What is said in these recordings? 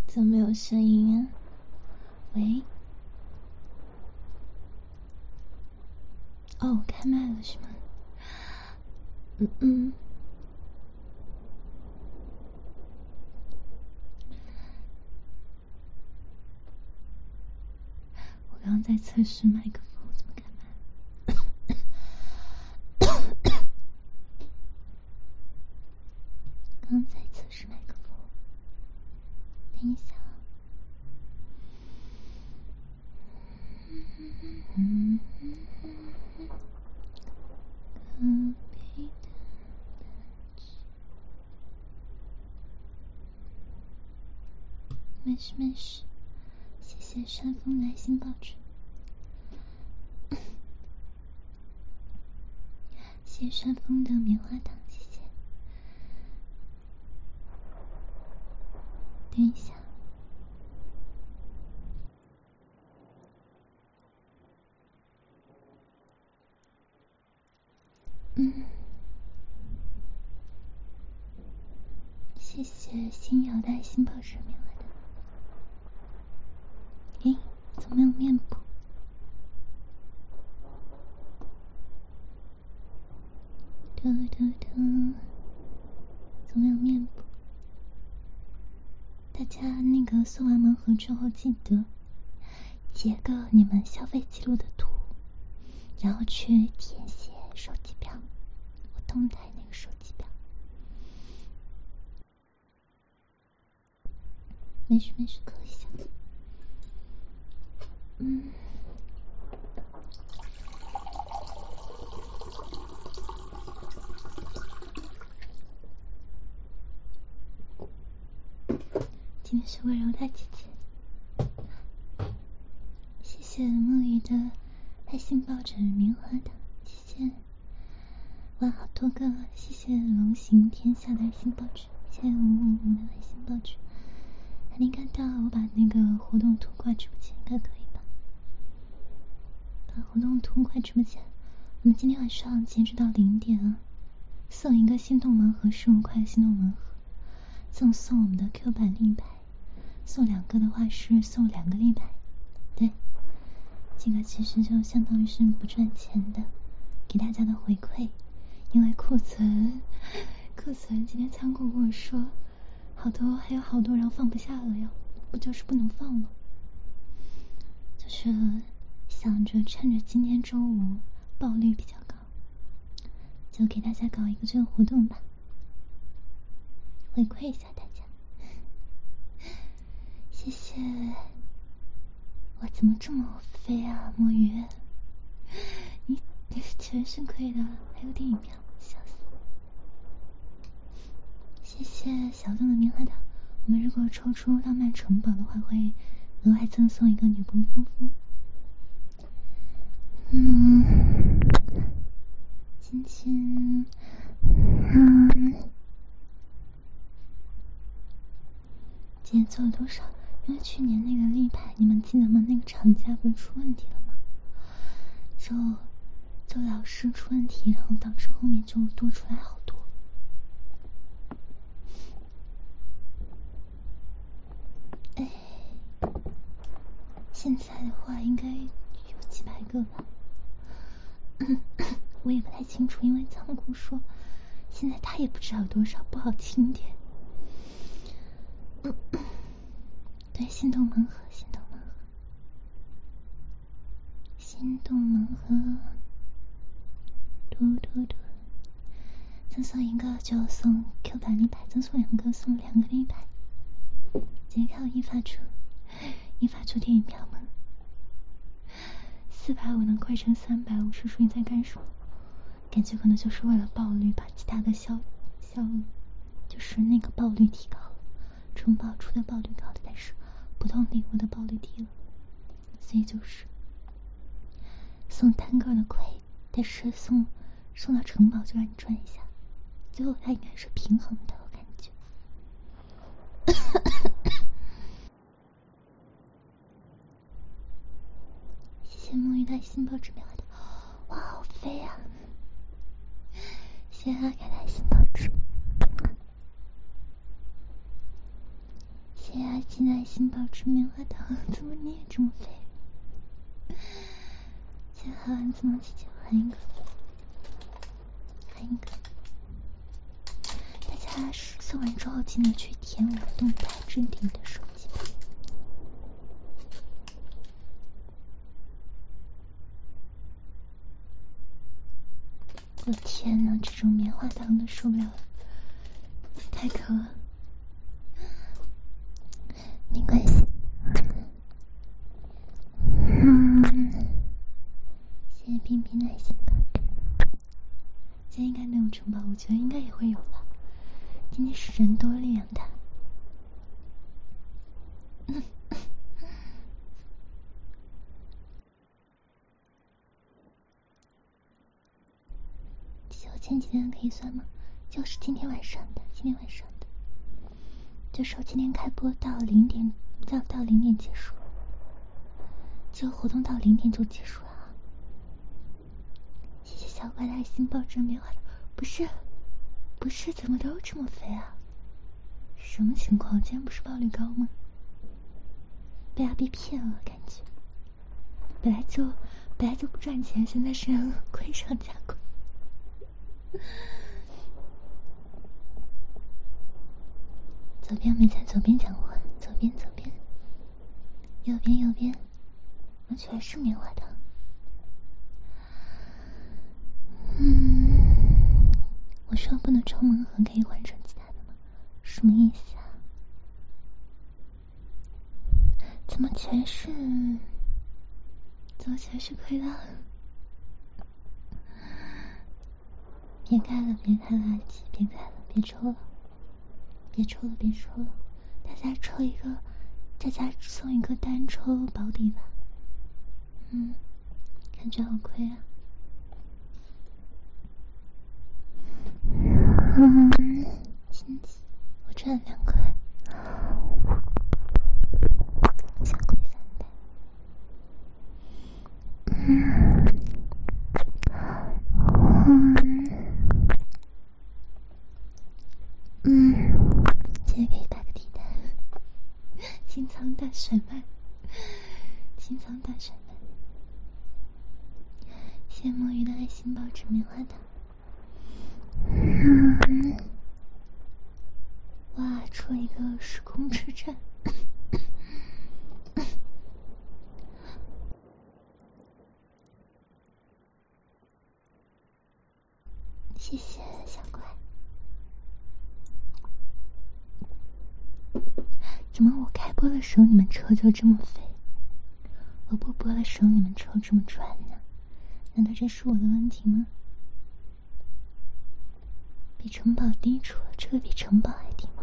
怎么没有声音啊？喂？哦，开麦了是吗？我刚刚在测试麦克风，怎么开麦？刚在测试麦克风，等一下。没事没事，谢谢山峰的爱心抱枕，谢谢山峰的棉花糖，谢谢。等一下。谢谢新瑶的爱心抱枕棉花糖。诶，怎么没有面部？怎么没有面部？大家那个送完盲盒之后，记得截个你们消费记录的图，然后去填写手机票，我动态那个手机票。没事没事，磕一下。今天是温柔大姐姐，谢谢木鱼的爱心抱枕棉花糖，谢谢。哇，好多个！谢谢龙行天下的爱心抱枕，谢谢555的爱心抱枕。还没看到，我把那个活动图挂直播间，应该可以吧？把活动图挂直播间。我们今天晚上截止到0点啊，送一个心动盲盒15块的心动盲盒，送我们的 Q 版立牌，送2个的话是送2个立牌。对，这个其实就相当于是不赚钱的，给大家的回馈。因为库存今天仓库跟我说好多，还有好多，然后放不下了，就是不能放了，就是想着趁着今天周五爆率比较高，就给大家搞一个这个活动吧，回馈一下大家。谢谢。哇，怎么这么飞啊，墨鱼？你全是亏的，还有电影票，笑死！谢谢小洞的棉花糖。我们如果抽出浪漫城堡的话，会额外赠送一个女仆夫妇。今天今天做了多少？因为去年那个立牌你们记得吗？那个厂家不是出问题了吗？就老是出问题，然后导致后面就多出来好多。哎，现在的话应该有几百个吧。我也不太清楚，因为仓库说现在他也不知道有多少，不好清点。对，心动盲盒，心动盲盒，心动盲盒，赠送一个就送 Q 版立牌，赠送2个送2个立牌。今天看到一发出电影票吗？450能快成350，叔叔你在干什么？感觉可能就是为了爆率，把其他的就是那个爆率提高了，城堡出的爆率高的，但是普通礼物的爆率低了，所以就是送单个的亏，但是送到城堡就让你赚一下，最后它应该是平衡的，我感觉。谢谢墨鱼的心抱枕棉花糖，哇，好飞啊！谢谢阿凯的心抱枕，谢谢谢阿金的爱心保持棉花糖，怎么你也这么肥？谢谢海丸子萌姐姐，喊一个，喊一个。大家送完之后记得去填我动态置顶的手机。我天哪，这种棉花糖都受不了了，太渴了。没关系。谢谢冰冰的爱心吧。今天应该能有城堡，我觉得应该也会有吧。今天是人多力量大。我前几天可以算吗？就是今天晚上的，就说今天开播到0点，到0点结束，这个活动到0点就结束了啊！谢谢小怪的爱心抱着棉花糖，不是，怎么都这么肥啊？什么情况？今天不是爆率高吗？被阿 B 骗了，感觉本来就不赚钱，现在是亏上加亏。左边没在左边讲话，左边，右边，我全是棉花糖。我说不能抽盲盒，可以换成其他的吗？什么意思啊？怎么全是亏了？别开了，阿奇，别开了，别抽了，大家抽一个，大家送一个单抽保底吧。感觉好亏啊。亲戚，我赚了2块，下亏300。今天可以打个地单，清仓大甩卖。谢谢墨鱼的爱心保持棉花糖。哇，出了一个时空之战。谢谢小怪。怎么我开播的时候你们抽就这么肥，我不播的时候你们抽这么喘呢？难道这是我的问题吗？比城堡低出了，这个比城堡还低吗？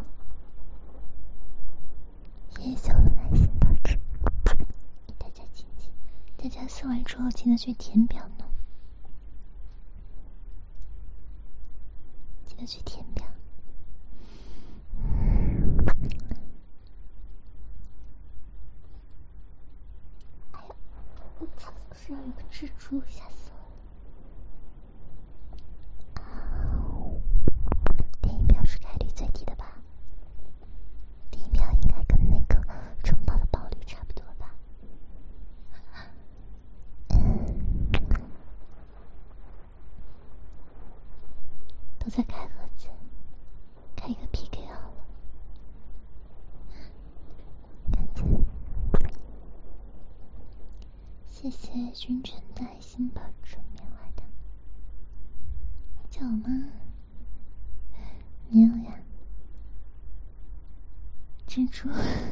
谢谢小的爱心保持，给大家亲亲。大家送完之后记得去填表呢，记得去填表。哎呀，我厕所是要有个蜘蛛，吓死我了。电影票是概率最低的吧？电影票应该跟那个城堡的爆率差不多吧？都在开盒子，开一个 PK 好了。感觉谢谢君臣的爱心保持棉花糖。叫我吗？没有呀。蜘蛛，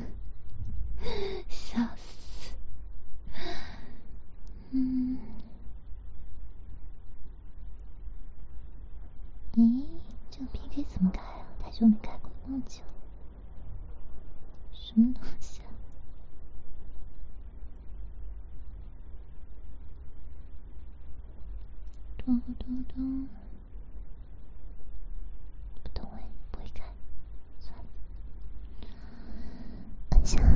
笑死。咦，这个 PK 怎么开啊？太久没开过，忘记了。什么东西啊？咚咚咚！不懂哎，不会开，算了。按下。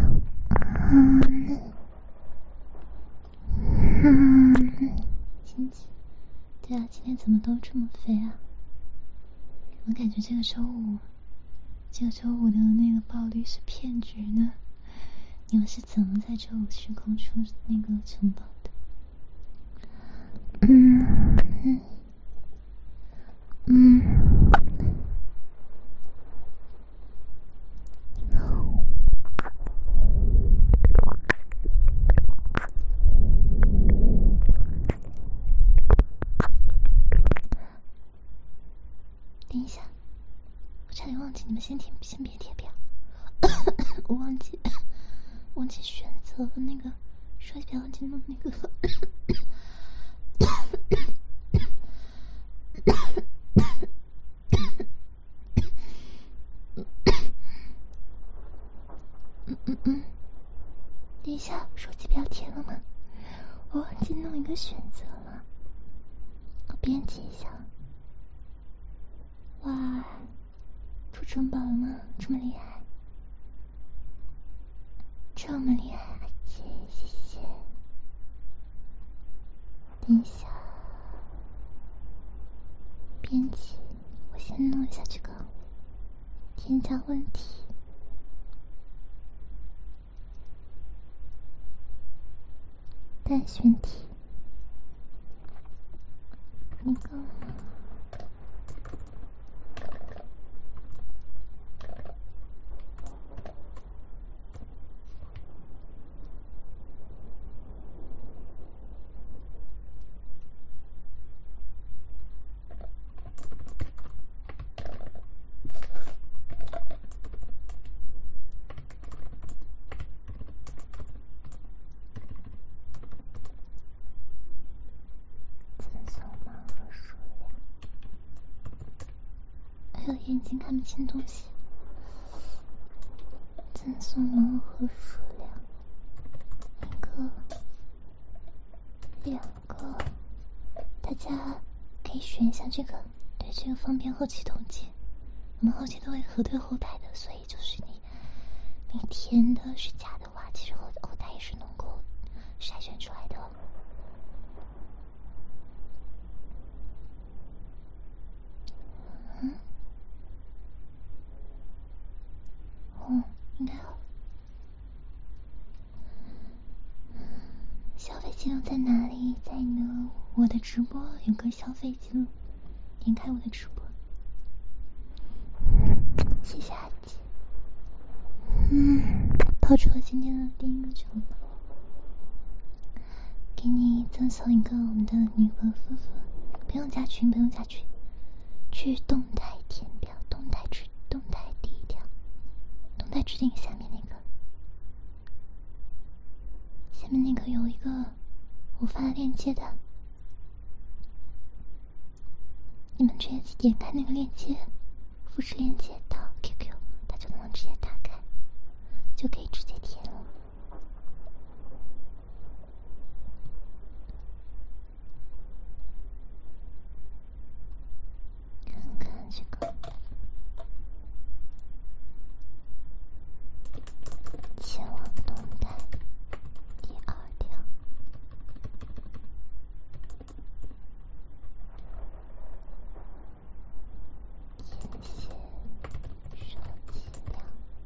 亲戚，对啊，今天怎么都这么肥啊？我感觉这个周五 995的那个爆率是骗局呢？你们是怎么在这5时空出那个城堡的？等一下，我差点忘记，你们先别贴表。我忘记选择了那个手机表，忘记弄那个。等一下，手机表贴了吗？我忘记弄一个选择了，我编辑一下。哇，出城堡了吗？这么厉害，这么厉害，谢谢。等一下，编辑，我先弄一下这个添加问题。单选题，你够了吗？我眼睛看不清东西。赠送盲盒数量1个、2个，大家可以选一下这个，对，这个方便后期统计。我们后期都会核对后台的，所以就是你填的是假的话，其实后台也是能够筛选出来的。应该好。消费记录在哪里？在呢？我的直播有个消费记录，点开我的直播。谢谢阿吉。抛出了今天的第一个球，给你赠送一个我们的女格夫妇，不用加群，去动态填表，动态第一条，动态置顶下面那个。下面那个有一个我发链接的，你们直接点开那个链接，复制链接到 QQ， 它就能直接打开，就可以直接填了。看看这个前往动态第2条。填写手机量。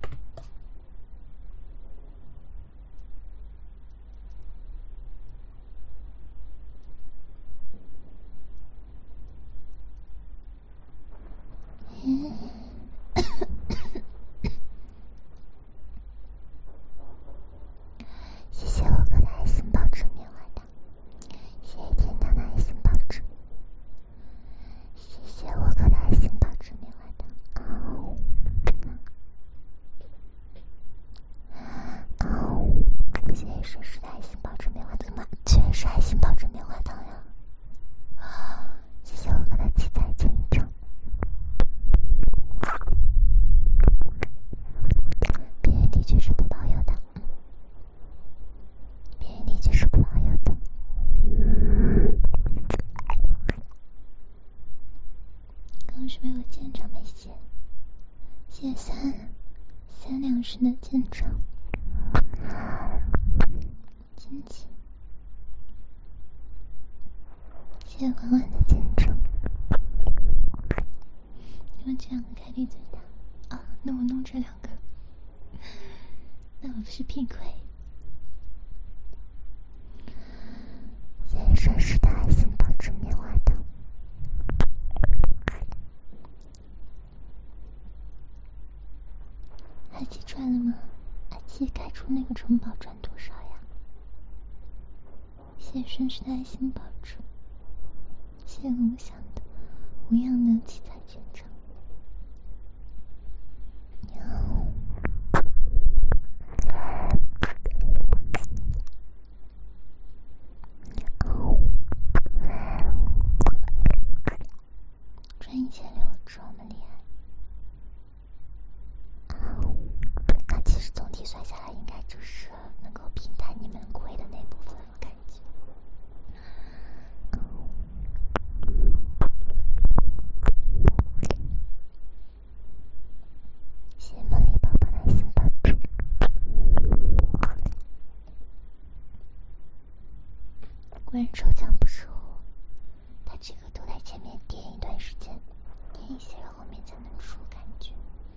谢谢我哥的爱心保持棉花糖，谢谢天堂的爱心保持，谢谢我哥的爱心保持棉花糖。谢谢谁是的爱心保持棉花糖吗？居然是爱心保持棉花糖呀！谢谢我哥的七彩见证。别人的确是不保佑的，别人的确是不保佑的。刚刚是不是有舰长没写？谢谢3两时的舰长。亲戚，谢谢婉婉的见证。你们这两个开闭嘴的啊， 那我弄这2个，那我不是屁亏？ 谢谢顺势的爱心保持棉花糖。 爱妻赚了吗？爱妻开出那个城堡赚多少呀？谢谢顺势的爱心保持，谢谢无想的无恙的七彩全场。赚1600这么厉害。那其实总体算下来，应该就是能够平摊你们亏的那部分，我感觉。谢谢茉莉宝宝的心保持。果然抽奖不是我，他这个都在前面点一段时间，点一些，然后后面才能出，感觉。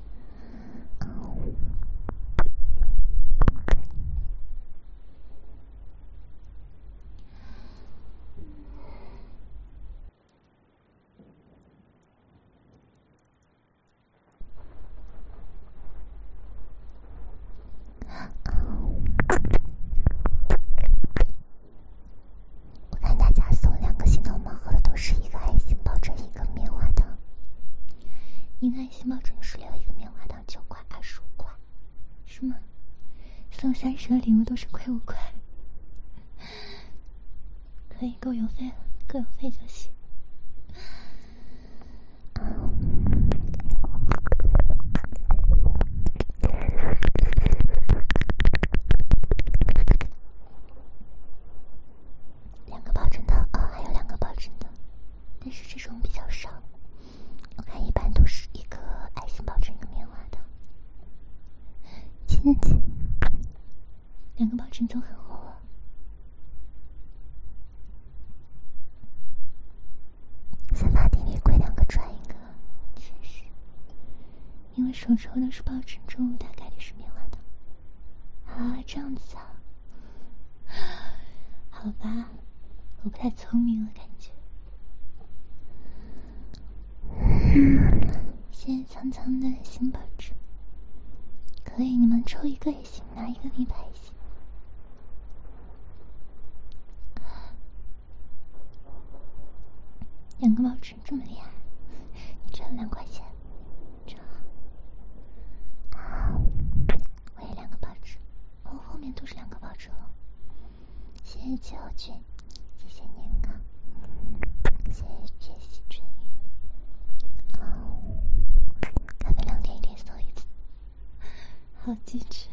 我看大家送2个心动盲盒的都是一个爱心抱枕一个棉花糖，一个爱心抱枕16，一个棉花糖9块25块，是吗？送30个礼物都是亏5块，可以够邮费了，够邮费就行。2个抱枕的还有2个抱枕的，但是这种比较少，我看一般都是一个爱心抱枕一个棉花糖。亲亲，2个抱枕都很厚啊。先发定律亏2个赚1个，确实，因为手抽的是抱枕，中大概率是棉花糖。啊，这样子啊？好吧，我不太聪明了，感觉。谢谢苍苍的新保持，可以，你们抽1个也行，拿1个礼拜也行。2个保持这么厉害，你赚了2块钱，真好。我也2个保持，后面都是2个保持了。谢谢7号君，谢谢年糕，谢谢学习春雨。咖啡2点1点送1次，好机智。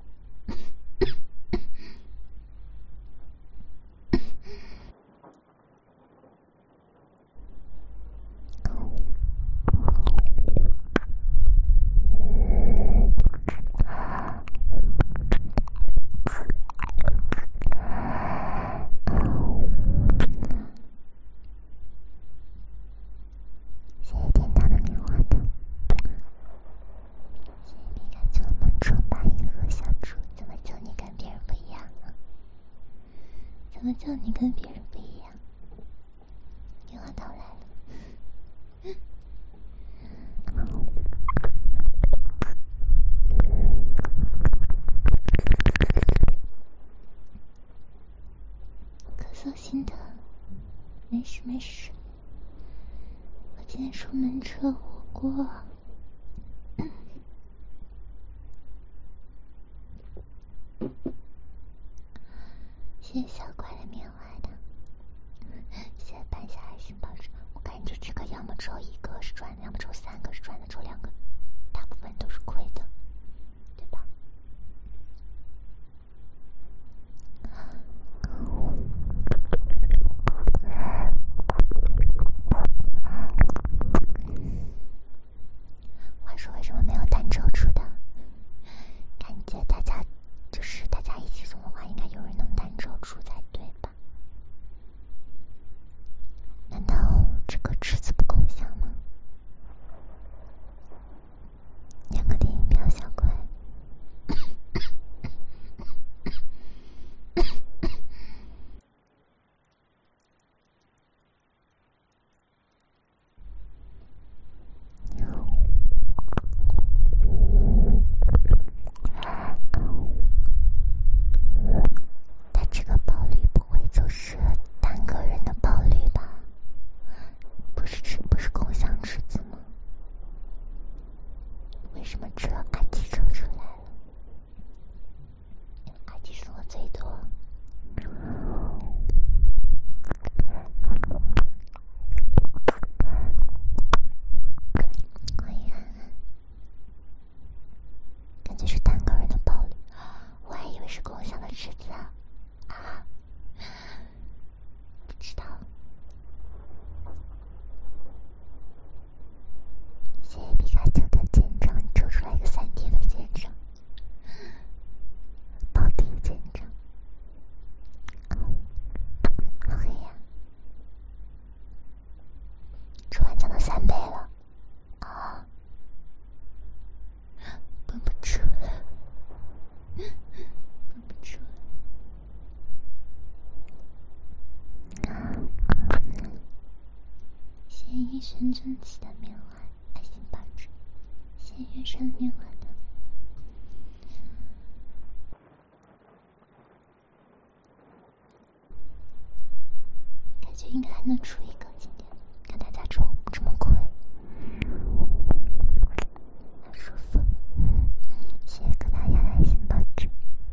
谢谢天堂的棉花糖，谢谢皮卡丘的萌宠8银河小猪。怎么叫你跟别人不一样啊？怎么叫你跟别人不一样？棉花糖来了。咳嗽心疼，没事没事。我今天出门吃了火锅。谢谢小怪的棉花糖，谢谢半夏爱心保持。我感觉这个要么抽1个是赚的，要么抽3个是赚的，抽2个大部分都是亏的，对吧？话说为什么没有单抽出的？感觉大家一起送的话，应该有人能单抽出才为什么只有阿基抽出来了？因为阿基送的最多。欢迎安安，感觉是单个人的暴力，我还以为是共享的池子啊！啊，不知道。谢谢皮卡丘的舰长，你抽出来一个3天的舰长，保底舰长，好黑呀！抽完奖的3倍了啊！绷不住了，绷不住了。谢一身正气的棉花，爱心保持。谢月上棉花的。感觉应该还能出一个今天，看大家抽这么亏，好舒服。谢谢各大家的爱心保持。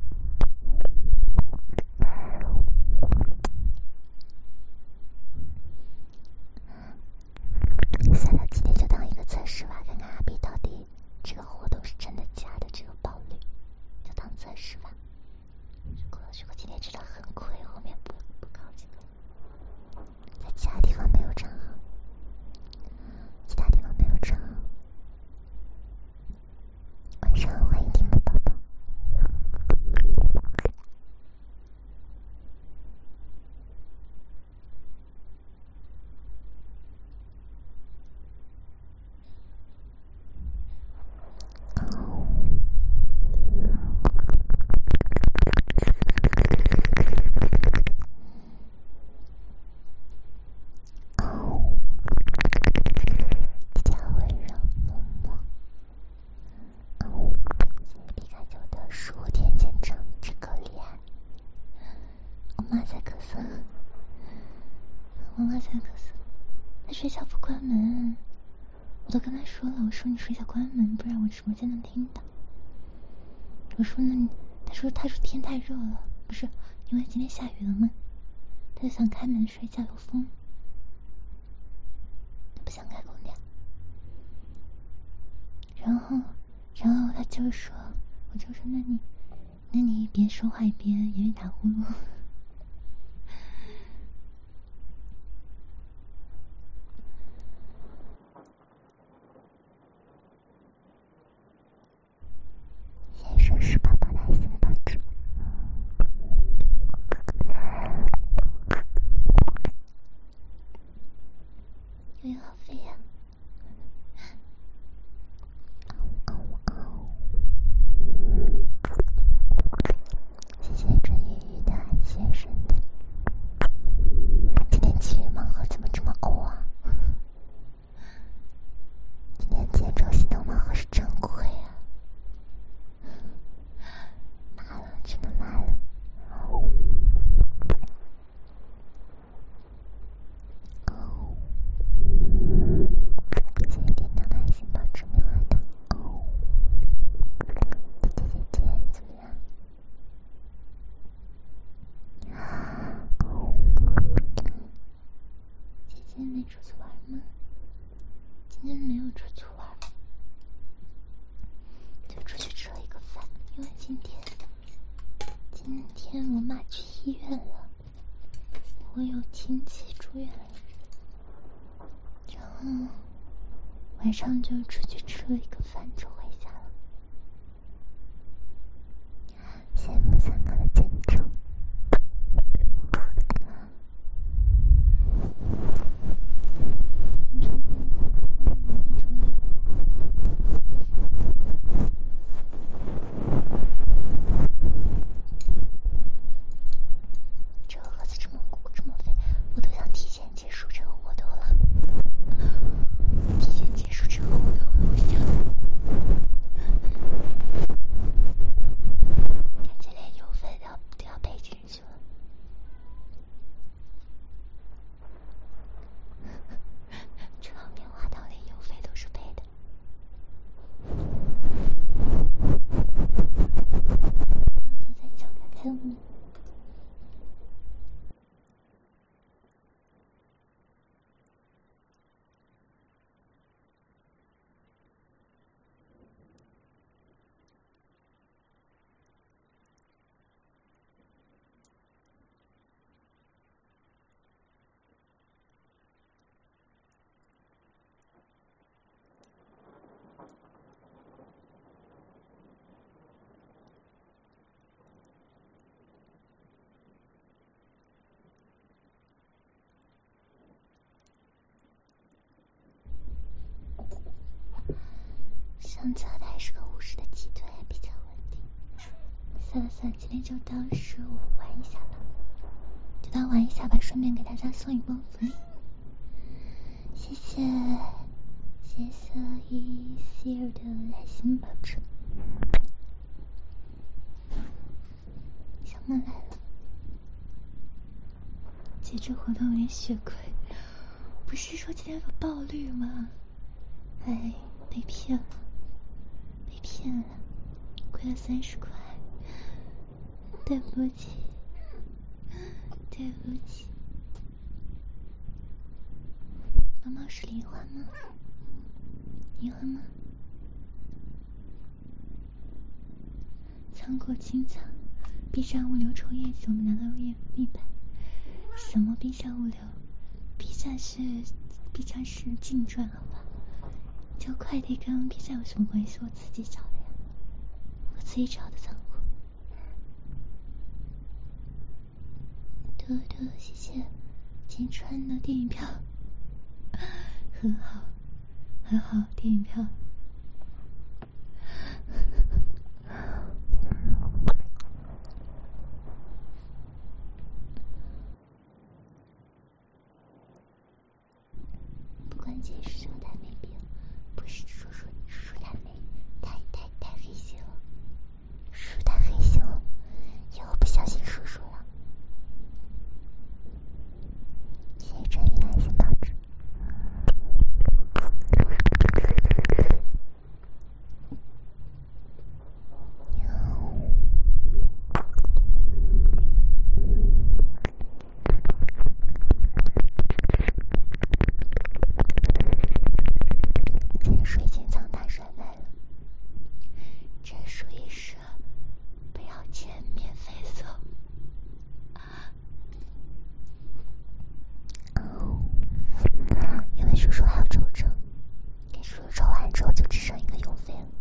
算了，今天就当一个测试吧，看看阿比到底这个活动是真的假的，这个爆率就当测试吧。如果今天真的很亏，后面不搞这个，在其他地方没有账号，其他地方没有账号。晚上好，欢迎听木宝宝。比较温柔默默。皮卡丘的15天见证，这个厉害。我妈在咳嗽，我妈在咳嗽，她睡觉不关门，我都跟她说了，我说你睡觉关门，不然我直播间能听到。我说那你，她说天太热了，不是因为今天下雨了吗？她就想开门睡觉有风，她不想开空调。然后她就说，我就说那你别说话也别打呼噜。谢谢说是宝宝的爱心保持。悠悠好肥呀！谢谢春雨雨的爱先生。今天七日盲盒怎么这么欧啊？今天节奏系统盲盒是真亏啊！麻了，真的麻了。谢谢点亮的爱心保持棉花糖。姐怎么样？姐姐没出去玩吗？今天没有出去玩，就出去吃了一个饭，因为今天我妈去医院了，我有亲戚住院了，然后晚上就出去吃了一个饭就回家了。羡慕3个的见证。这个盒子这么肥，我都想提前结束这个活动了。提前结束这个活动了，我想。 想测的还是个50的鸡腿，比较稳定。算了算了，今天就当15玩一下吧，就当玩一下吧，顺便给大家送一波福利。谢谢一希尔的爱心保持。小梦来了，截止活动连血亏，不是说今天有爆绿吗？哎，被骗了，亏了30块，对不起。毛毛是梨花吗？仓库清仓 ，B 站物流冲业绩，我们拿到100。什么 B 站物流 ？B 站是净赚，好吧？这快递跟 B 站有什么关系？我自己找的呀，我自己找的仓库。谢谢金川的电影票，很好，电影票。不关键是这个太没病，不是叔太美，太黑心了，叔太黑心了，以后不小心叔了。谢谢真宇的爱心保持。这水晶仓大甩卖了，这属于是不要钱免费送。因为叔叔还要抽成，给叔叔抽完之后就只剩一个邮费了。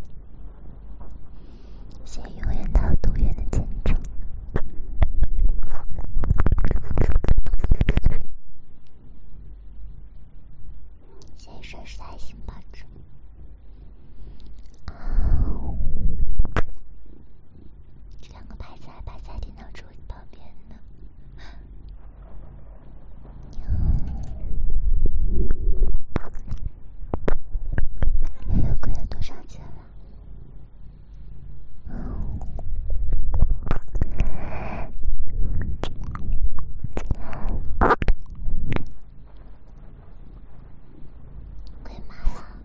谢谢永远到多远的见证。谢谢帅的爱心保持。这2个牌子还摆在电脑桌旁边呢。又贵了多少钱了？贵麻了。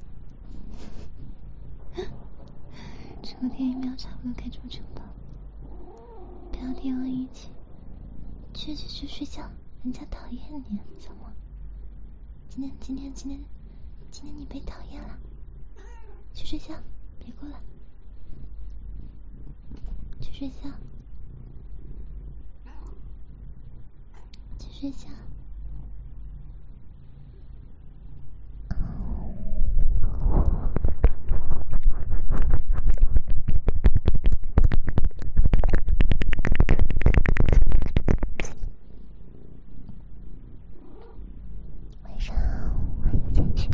这电影秒差不多该出城了，不要电了一起。去睡觉，人家讨厌你，怎么？今天你被讨厌了，去睡觉，别过来，去睡觉，晚上我一进去，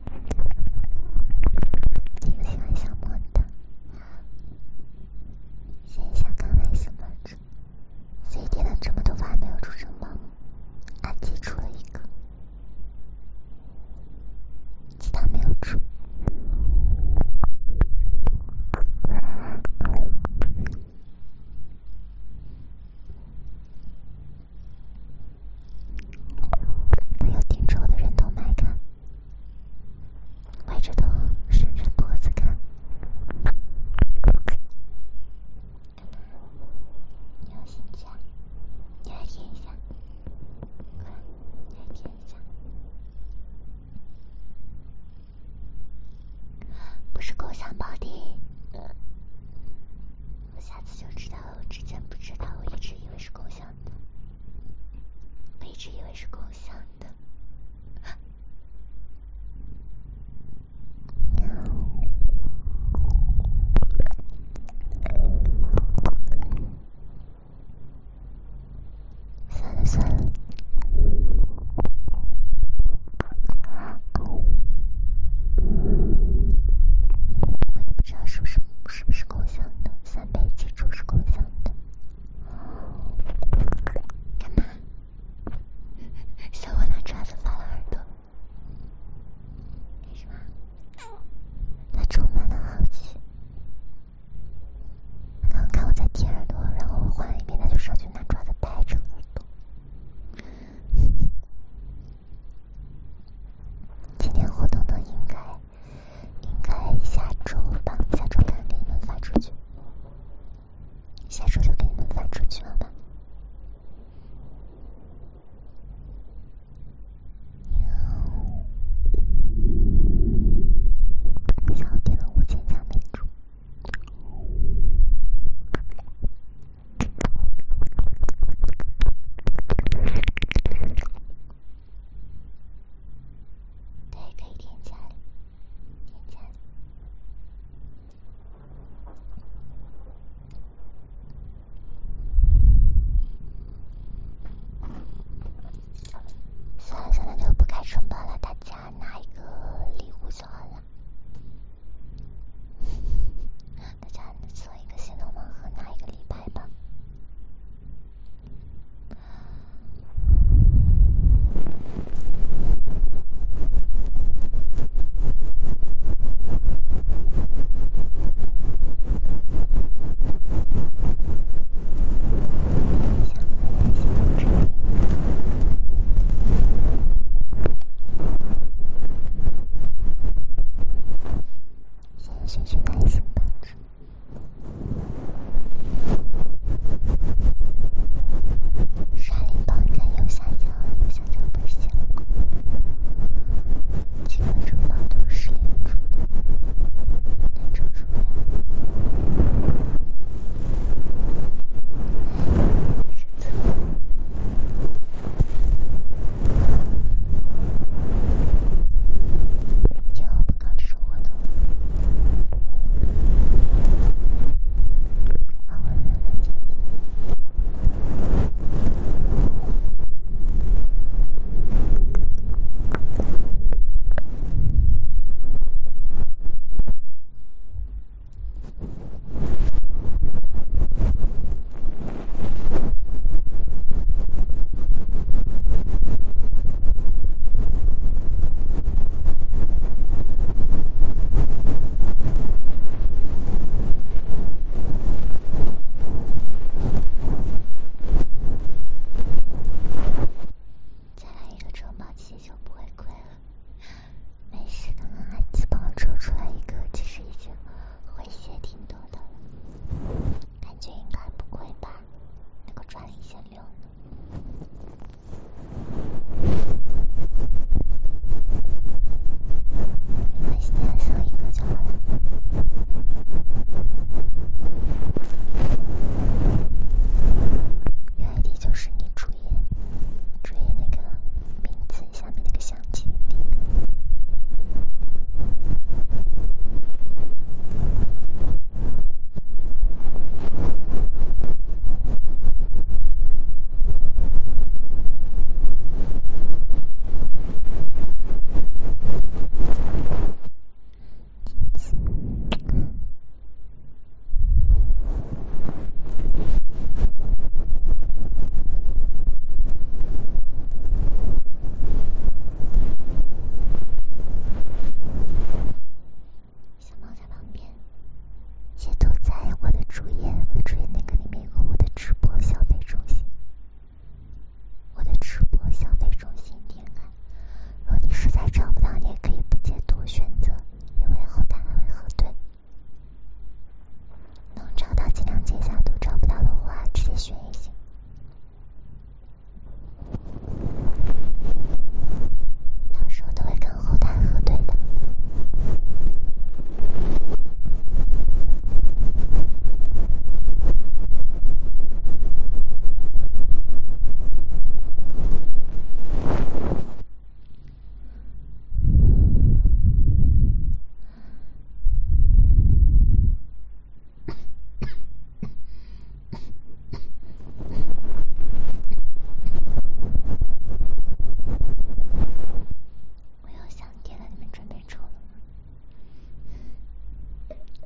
你喜欢小莫的，谢谢小刚来小莫子，非点了这么多发还没有出城吗？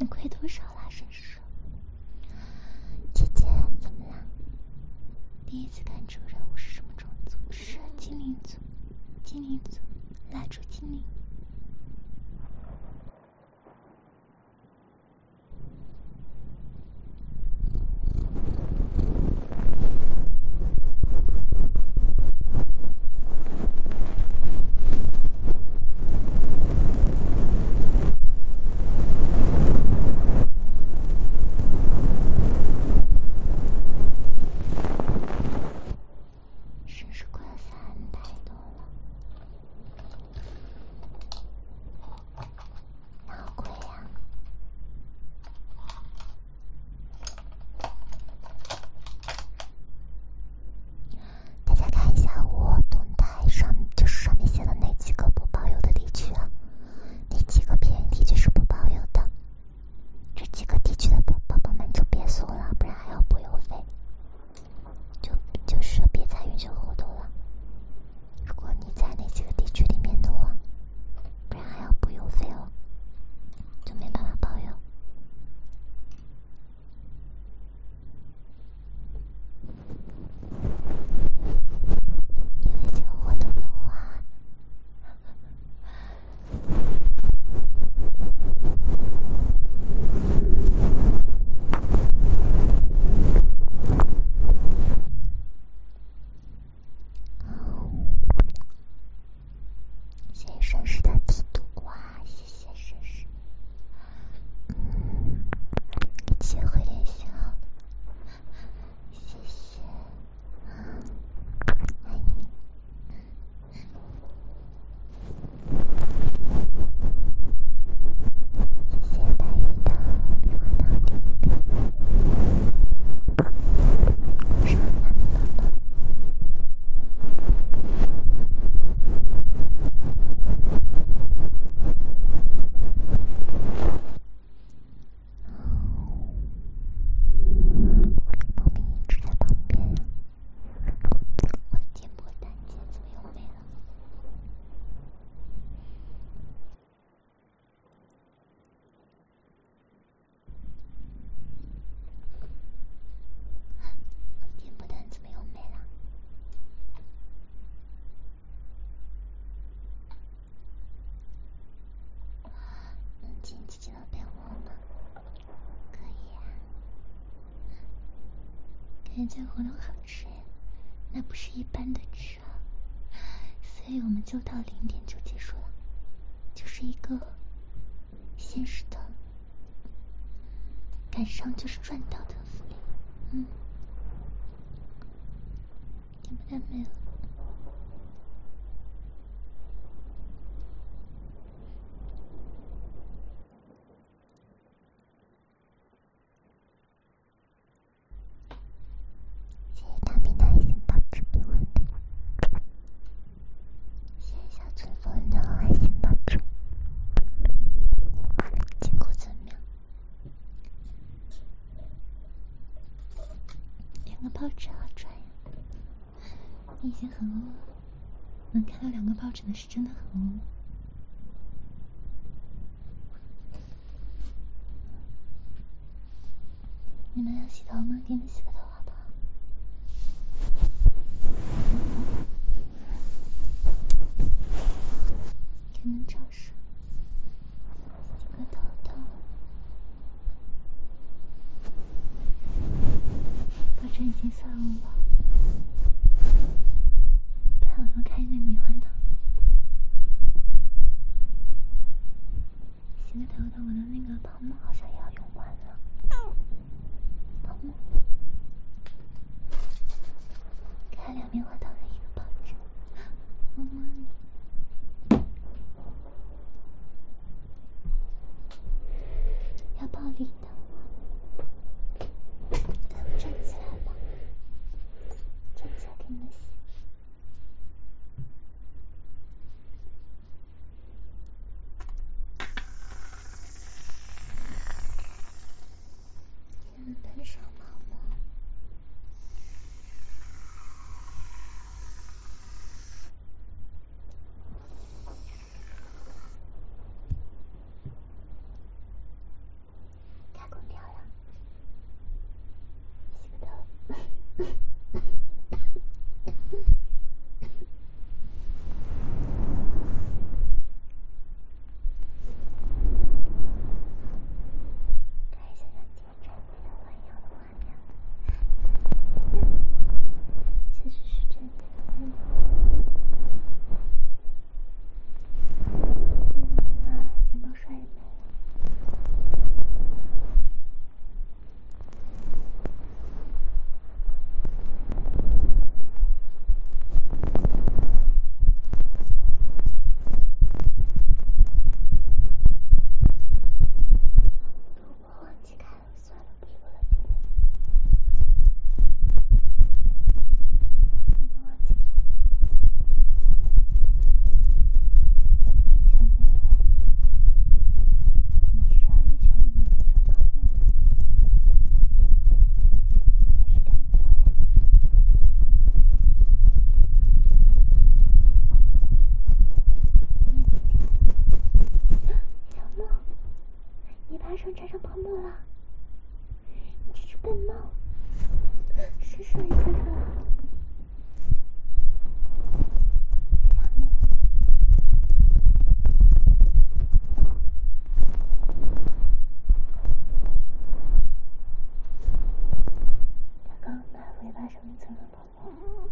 你亏多少啦，绅士？姐姐怎么了？第一次看主人物是什么种族？是精灵族。精灵族，蜡烛精灵。绅士快要300多了，哪贵呀？大家看一下我动态上，就是上面写的那几个不包邮的地区啊，那几个便宜地区是不包邮的，这几个地区的宝宝们就别搜了，不然还要补邮费。就是别参与这个活动了。如果你在那几个地区里面的话，不然还要补邮费哦，就没办法包邮。因为这个活动的话，谢谢绅士的嫉妒，哇，谢谢绅士。机会联系好了，谢谢，爱你。谢谢白玉的棉花糖第一遍，上下的宝宝。猫咪一直在旁边呀，我的电波单键怎么又没了？我的电波单怎么又没了？能进姐姐的被窝吗？可以啊。感觉这活动好吃呀，那不是一般的吃啊，所以我们就到0点就结束了，就是一个现实的赶上就是赚到的福利。点不单没了。谢谢大明的爱心保持平稳的，谢谢小春风的爱心保持，筋骨怎么样？2个报纸好赚呀！你已经很欧了，能看到2个报纸的是真的很欧。你们要洗头吗？给你们洗个头好不好？给你们照射，洗个头头。抱枕已经算欧了，看我都开那米花糖。洗个头头，我的那个泡沫好像也要用完了。泡沫。开2棉花糖和1个抱枕，么么你。要抱里的，咱们站起来吧。 看一下像今天的环游的画面，其实是真的环游。你来了，钱包摔没了。我忘记开了，算了，不说了，今天。我忘记开了。月球没了，你是要月球里面的长泡沫的，你是看错呀。你也没开。小梦，你爬上沾上泡沫了，你这只笨猫，是说一下说了。小梦，他刚刚把尾巴上面蹭了泡沫，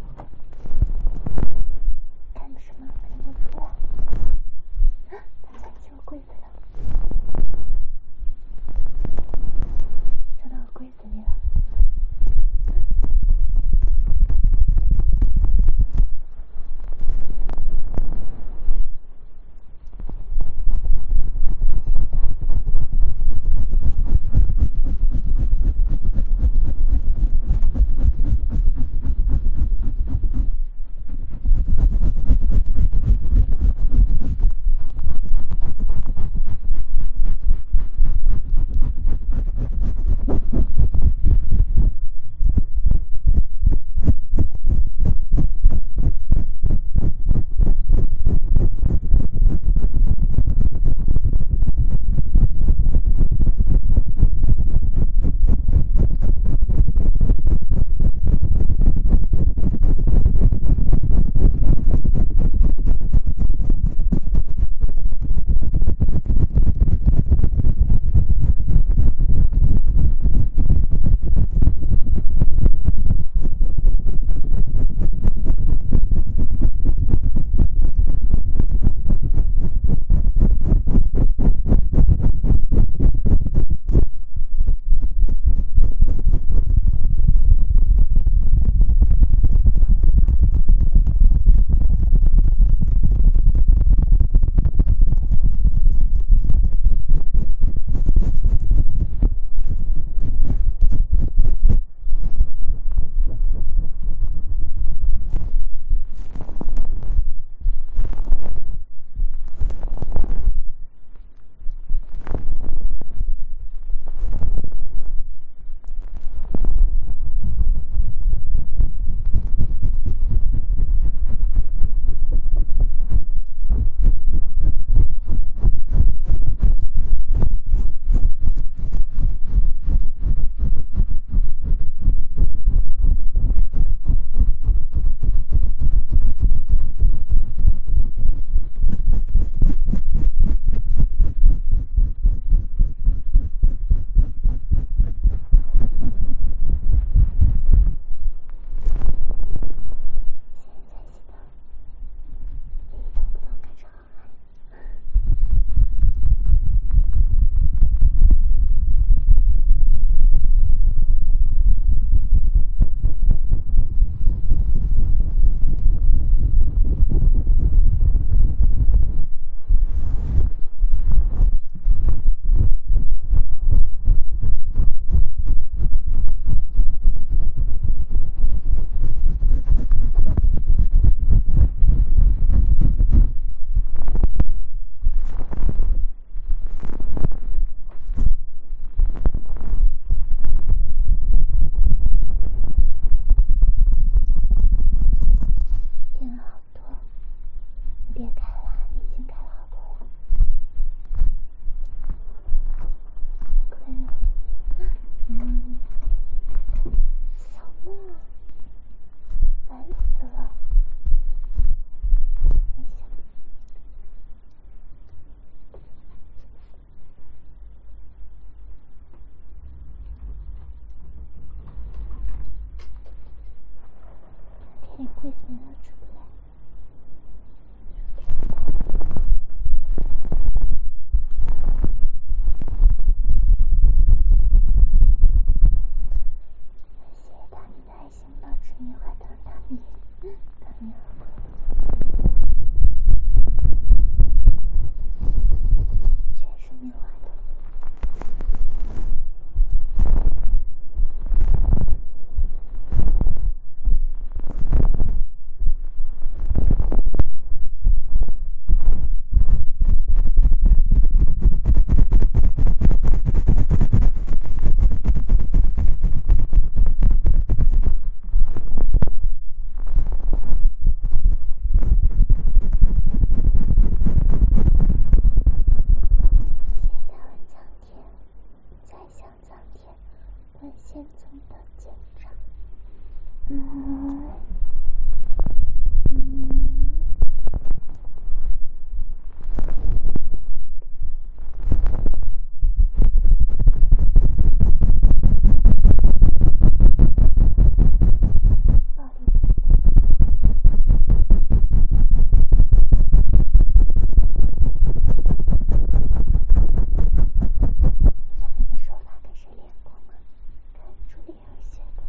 看什么？看不出来。他钻进了柜子了，钻到柜子里了。 点鬼神要出来。谢谢大米的爱心保持棉花糖，大米好贵。全是棉花糖。再向苍天问宪宗的见长。上面的手法跟谁练过吗？跟朱丽儿学的。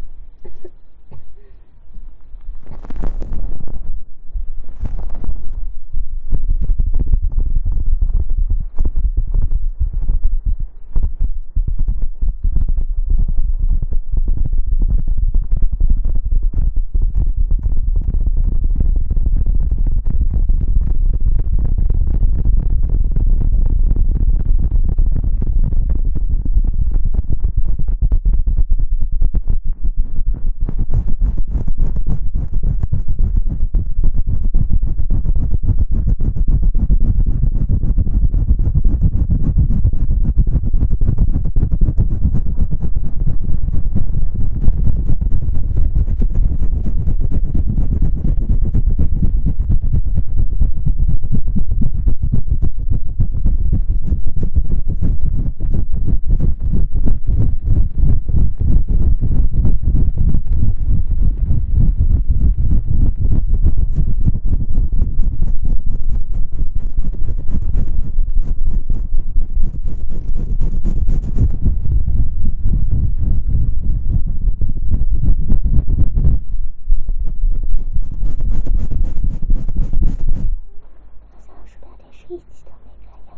好像鼠标电视一集都没看呀。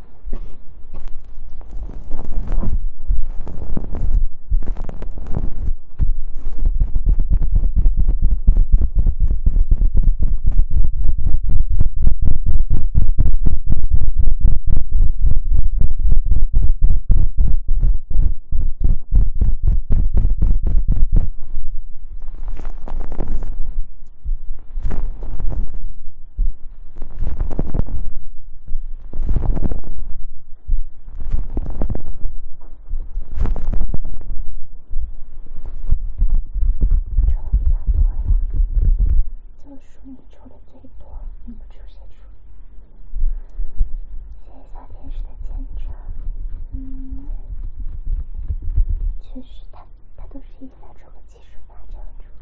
你抽的比较多呀，就数你抽的最多，你不出谁出？谢谢小天使的见证。确实他都是一下抽个70发这样出。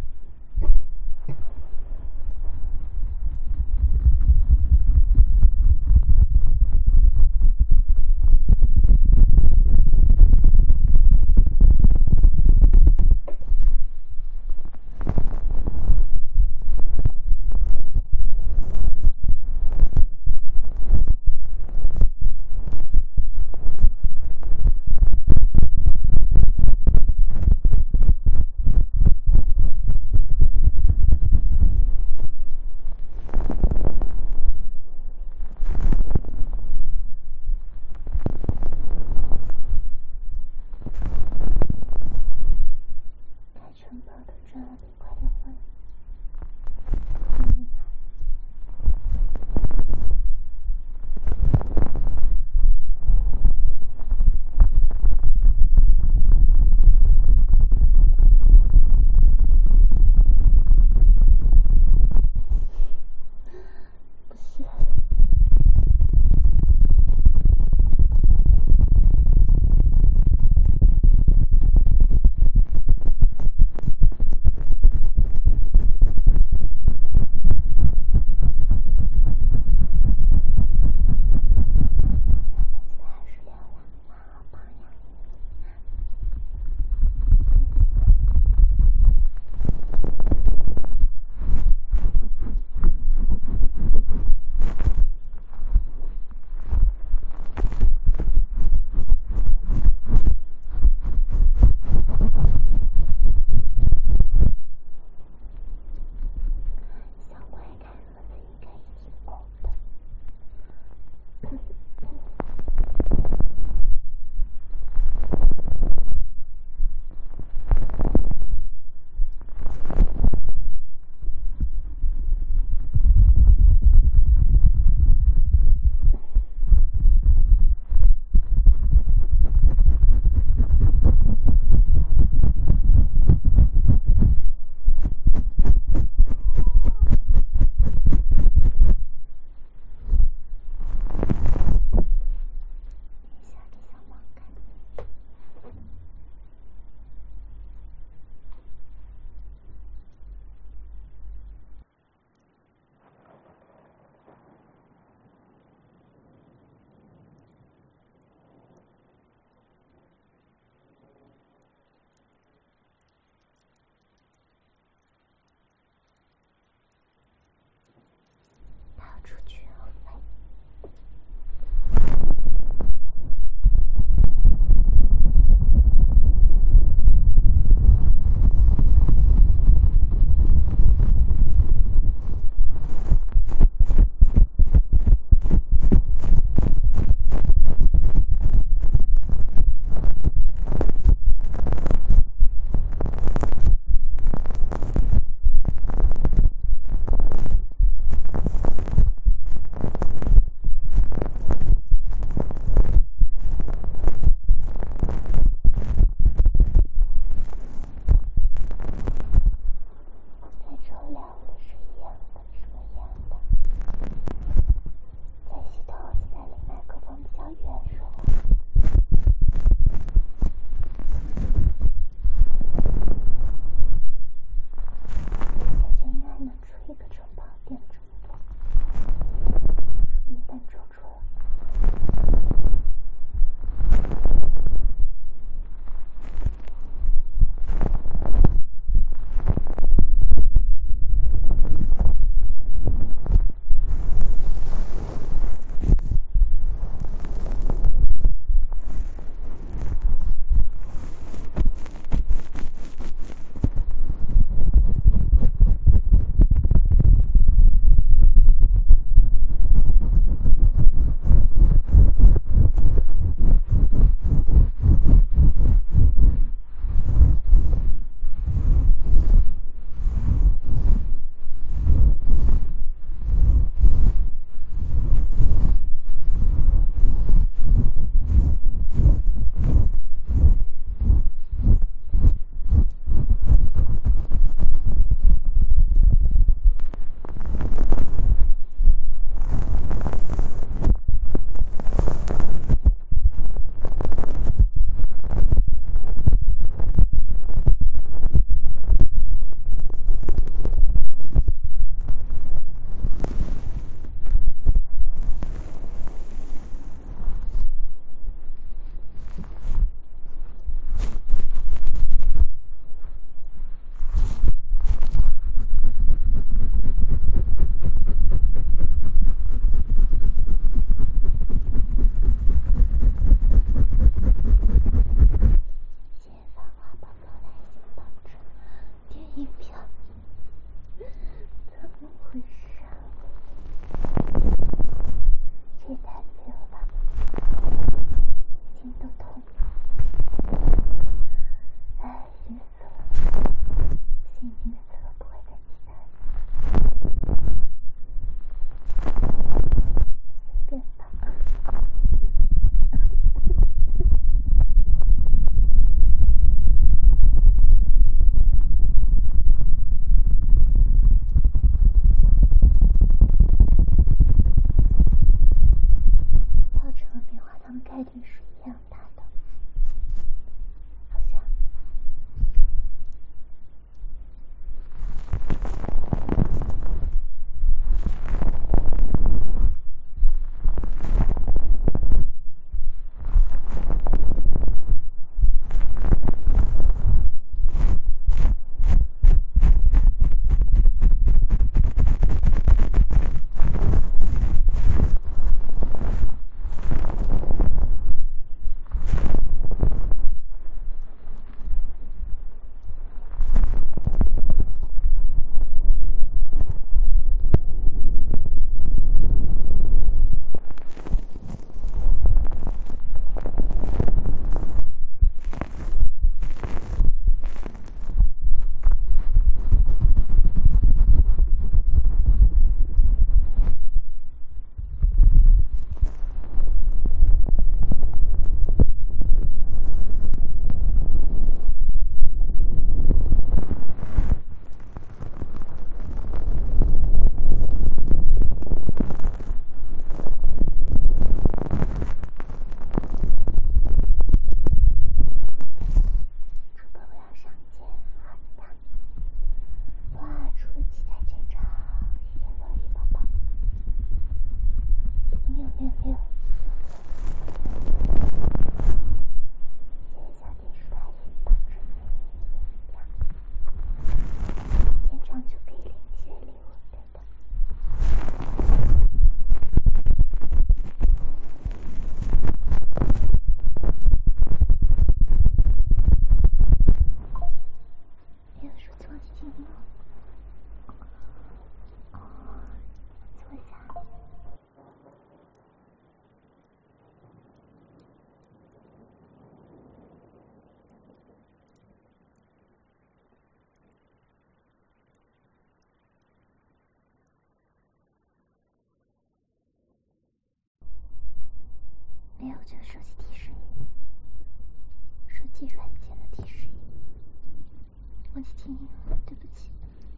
没有，就手机提示音，手机软件的提示音，忘记听音了，对不起。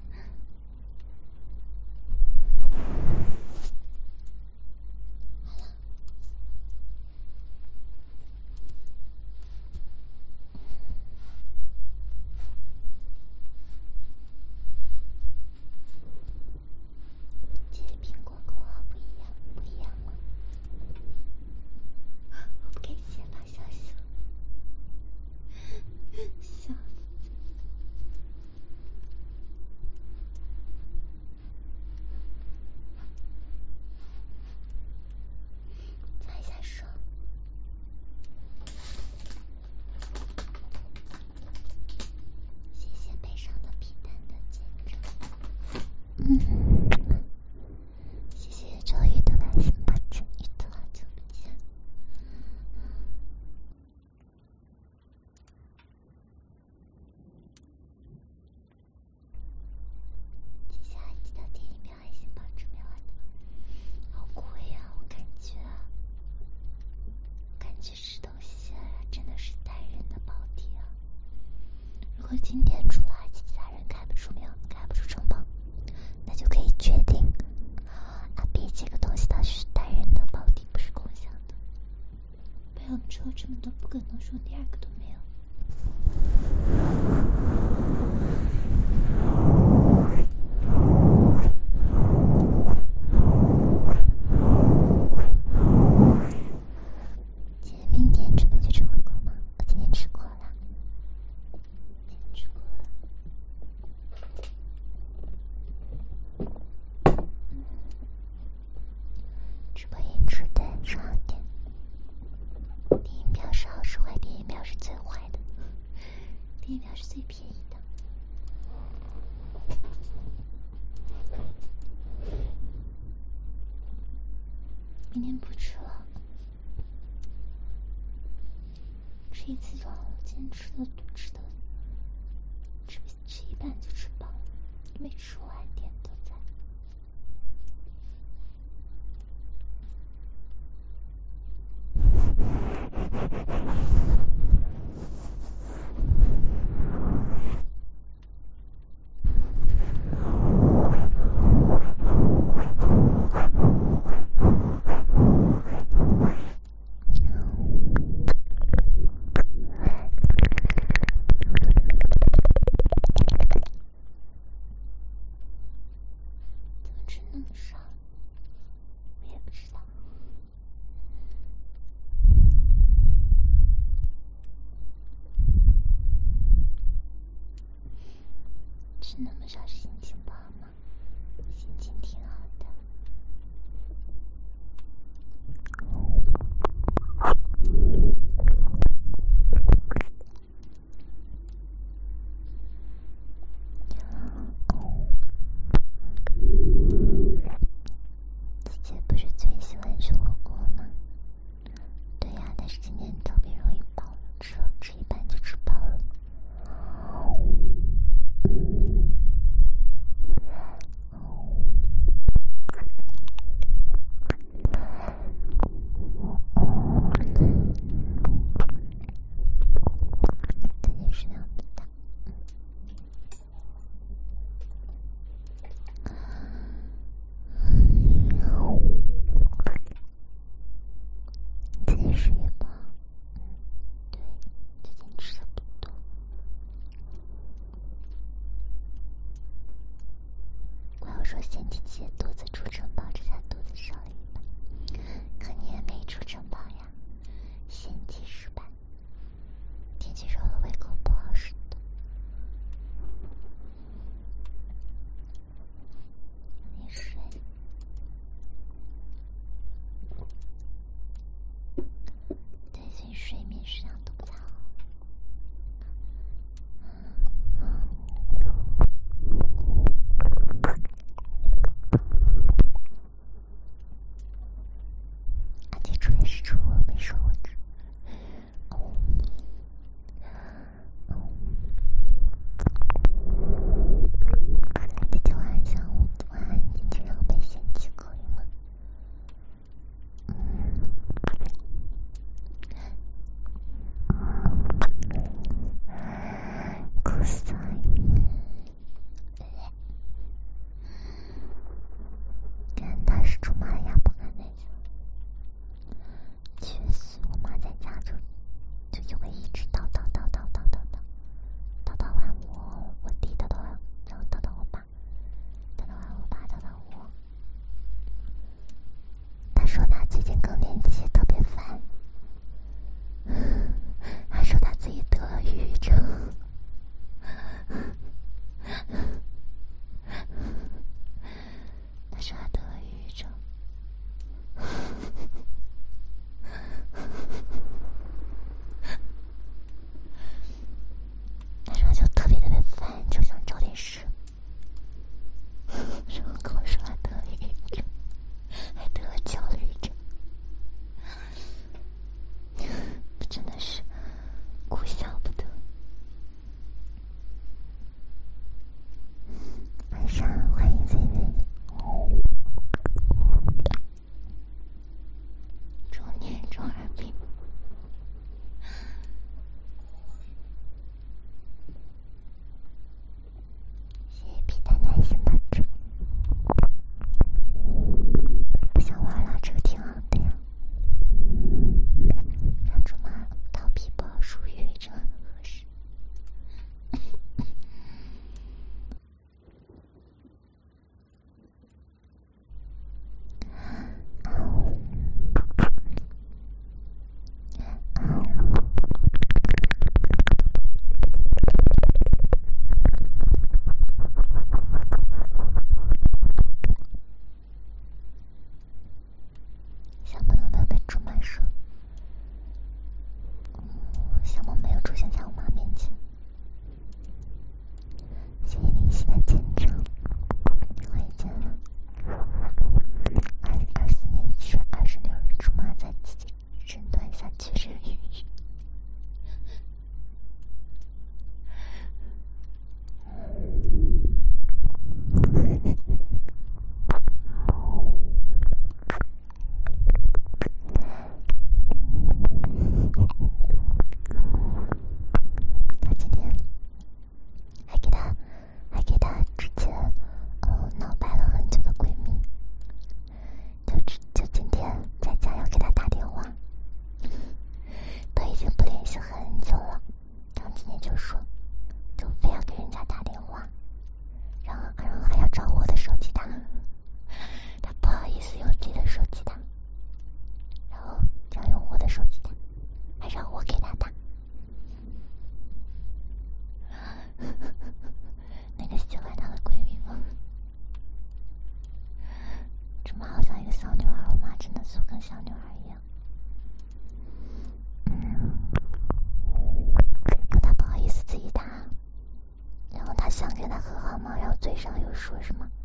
这苹果跟我不一样，不一样吗？我不给姐发消息了，笑死！擦一下手。谢谢悲伤的皮蛋的见证。谢谢周宇的百星八珍，宇的好久不见。接下来记得点一秒爱心保持没完的，好贵呀！我感觉吃东西真的是单人的保底啊。如果今天除了其他人开不出名，开不出城堡，那就可以决定阿 B 这个东西它是单人的保底，不是共享的。 不然我们抽这么多，不可能说第二个都没有。 姐明天准备去吃火锅吗？我今天吃过了。 吃过了。 直播音质对少点，电音票是好是坏？电音票是最坏的， 电音票是最便宜的。明天不吃了，吃一次就好了。今天吃一半就吃饱了，没吃完点都在。怎么吃那么少？我也不知道。吃那么少是心情不好吗？心情挺好的。 姐姐不是最喜欢吃火锅吗？对呀，但是今天特别容易饱，吃一半就吃饱了。肯定是量不大。自己吃也饱。对，最近吃的不多。怪我说嫌弃姐肚子出城堡，这下肚子少了一半。可你也没出城堡呀，嫌弃失败。天气热了，胃口不好使的。没睡。最近睡眠质量都不太好。阿姐出也是出，我没说我吃。 塞。但是猪妈的牙不干那种，确实，我妈在家就会一直叨叨完我弟，叨叨完，然后叨叨我爸，叨叨完我爸，叨叨我。他说他最近更年期特别烦，他说他自己得了抑郁症。他说他得了抑郁症。他说就特别烦，就想找点事。然后跟我说他得了抑郁症，还得了焦虑症。真的是哭笑不得。晚上欢迎 ZZ， 中年中二病。谢谢皮蛋奶心的纸。不想玩了，这个挺好的呀。让猪妈逃皮包属于这很合适。小梦有没有被猪妈说？小梦没有出现在我妈面前。谢谢林夕的见证，我已经24年7月26日，猪妈在自己诊断下确诊抑郁。她今天还给她之前闹掰了很久的闺蜜，就今天在家要给她打电话，都已经不联系很久了，然后今天就说，就非要给人家打电话，然后还要找我的手机打，她不好意思用自己的手机打，然后要用我的手机打，还让我给她打。那个喜欢她的闺蜜吗？猪妈好像一个小女孩，我妈真的就跟小女孩一样。然后她不好意思自己打，然后她想跟她和好嘛，然后嘴上又说什么，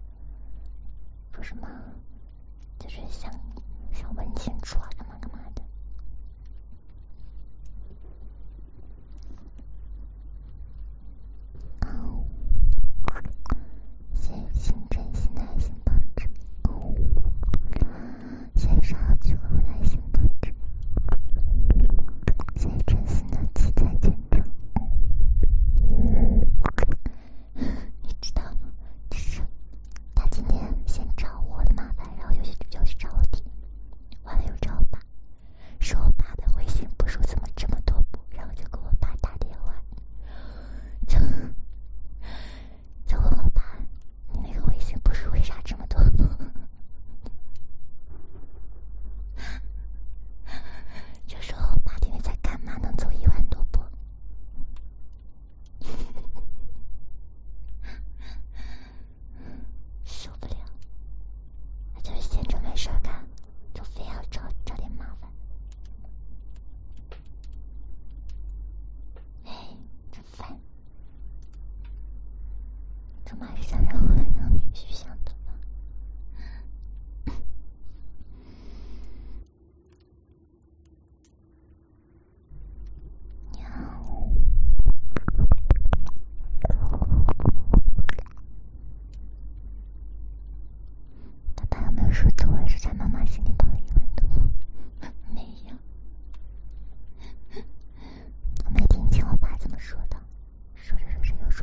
就是想问清楚啊，干嘛的。谢谢新真心的爱心保持，谢谢少聚合的爱心保持，谢谢真心的期待见证。你知道吗？就是他今天先找我的麻烦，然后又去找我弟，完了又找我爸，说我爸的微信步数怎么这么多步，然后就给我爸打电话，就问我爸，你那个微信步数为啥这么多步？就说我爸今天在干嘛，能走1万多步？受不了，他就是闲着没事干，就非要找点麻烦。哎，真烦！猪妈是想让女婿想的吧？他爸有没有说作文是在妈妈心里跑了1万多？没有，我没听清我爸怎么说的，说着又说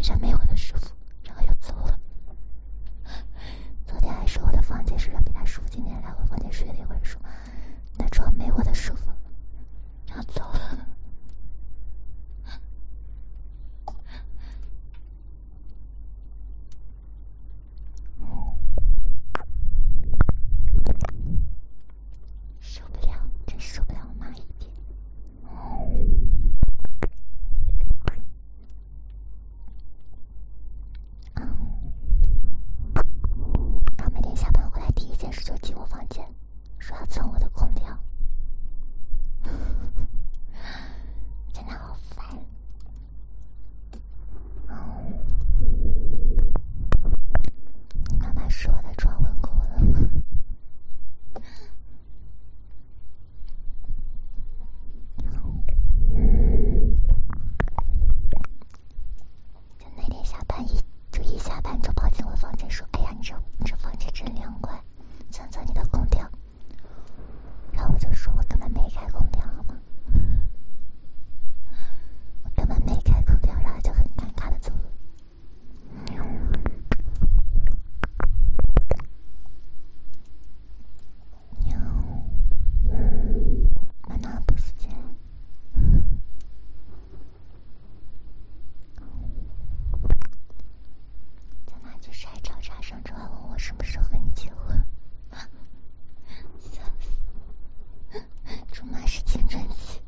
上没我的舒服，然后又走了。昨天还说我的房间睡着比他舒服，今天来我房间睡了一会儿说那床没我的舒服，然后走了。受不了，真受不了我妈一点。他每天下班回来第一件事就进我房间，说要蹭我的空调，真的好烦。你妈妈说我的床稳过了吗？就那天下班一下班就跑进我房间说，哎呀，你这房间真凉快，蹭蹭你的空调。然后我就说我根本没开空调好吗？我根本没开空调，然后就很尴尬的走了。妈妈不是这样。在那就是还找茬上车，还问我什么时候和你结婚。笑死！猪妈是青春期。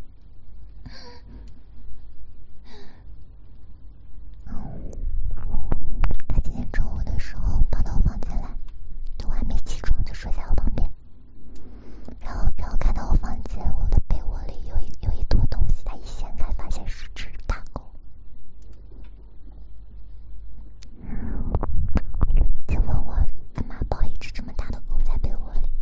他今天中午的时候跑到我房间来，就我还没起床就睡在我旁边，然后看到我房间我的被窝里有一坨东西，他一掀开发现是只大狗，就问我干嘛抱一只这么大的狗在被窝里。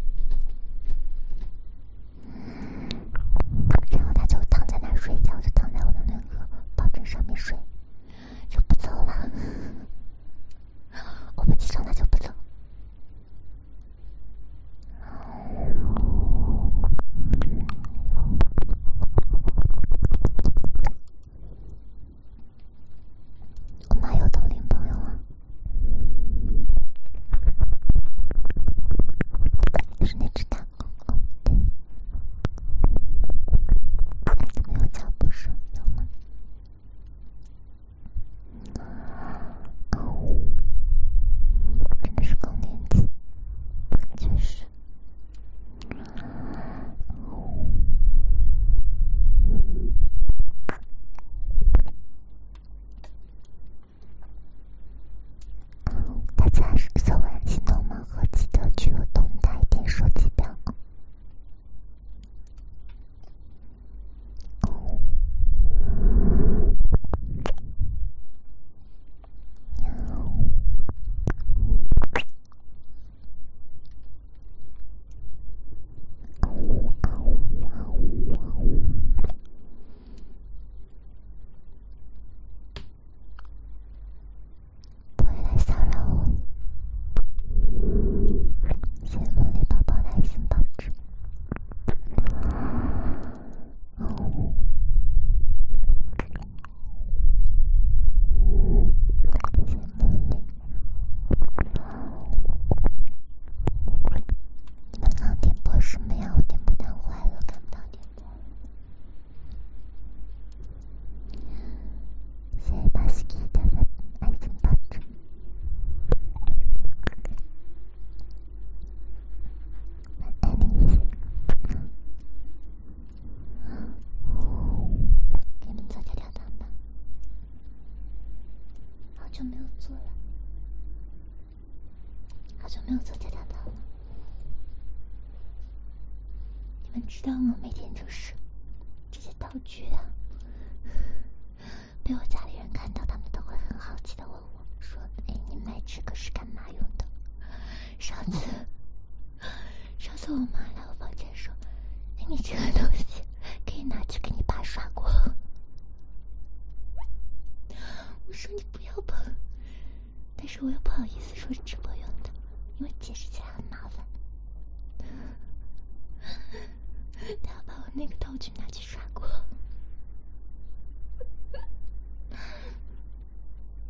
然后他就躺在那儿睡觉，就躺在我的那个抱枕上面睡，就不走了。我不起床他就不走。我妈有同龄朋友啊，是那只大狗狗，对，没有脚步声，有吗？真的是更年期，确实。大家是搜完行动盲盒，记得去我动态点手机表。不会来骚扰我。谢谢茉莉宝宝的爱心保持。谢谢茉莉。你们刚点播什么呀？我点播弹坏了，看不到点赞。谢谢巴斯基的爱心保持。爱你一起。给你们做条条糖吧，好久没有做了，好久没有做条条糖了。你们知道吗？每天就是这些道具啊，被我家里人看到，他们都会很好奇的问我说：“哎，你买这个是干嘛用的？”上次我妈来我房间说：“哎，你这个东西可以拿去给你爸刷锅。”我说你不要碰，但是我又不好意思说是直播用的，因为解释起来很麻烦。他要把我那个道具拿去刷锅。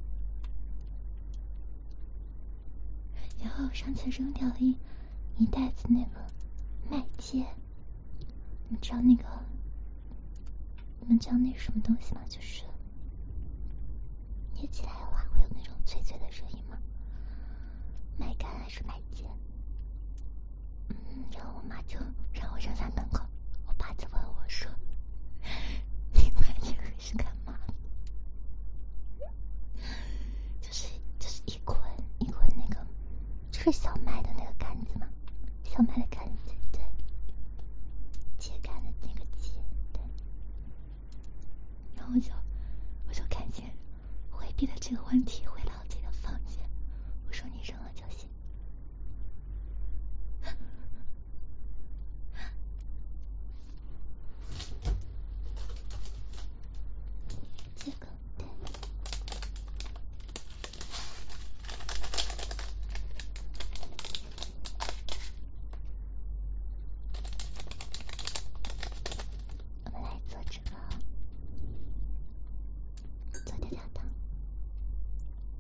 上次扔掉了一袋子那个麦秸，你知道那个，你们知道那是什么东西吗？就是捏起来的话会有那种脆脆的声音吗？麦秆还是麦秸？然后我妈就让我扔在门口，我爸就问我说：“你买这个是干嘛？”就是一捆那个，就是小麦的那个杆子嘛，小麦的杆子，对，秸秆的那个秸，对。然后我就赶紧回避了这个问题，回到这个房间，我说你扔了就行。这个对。我们来做这个，做条条糖。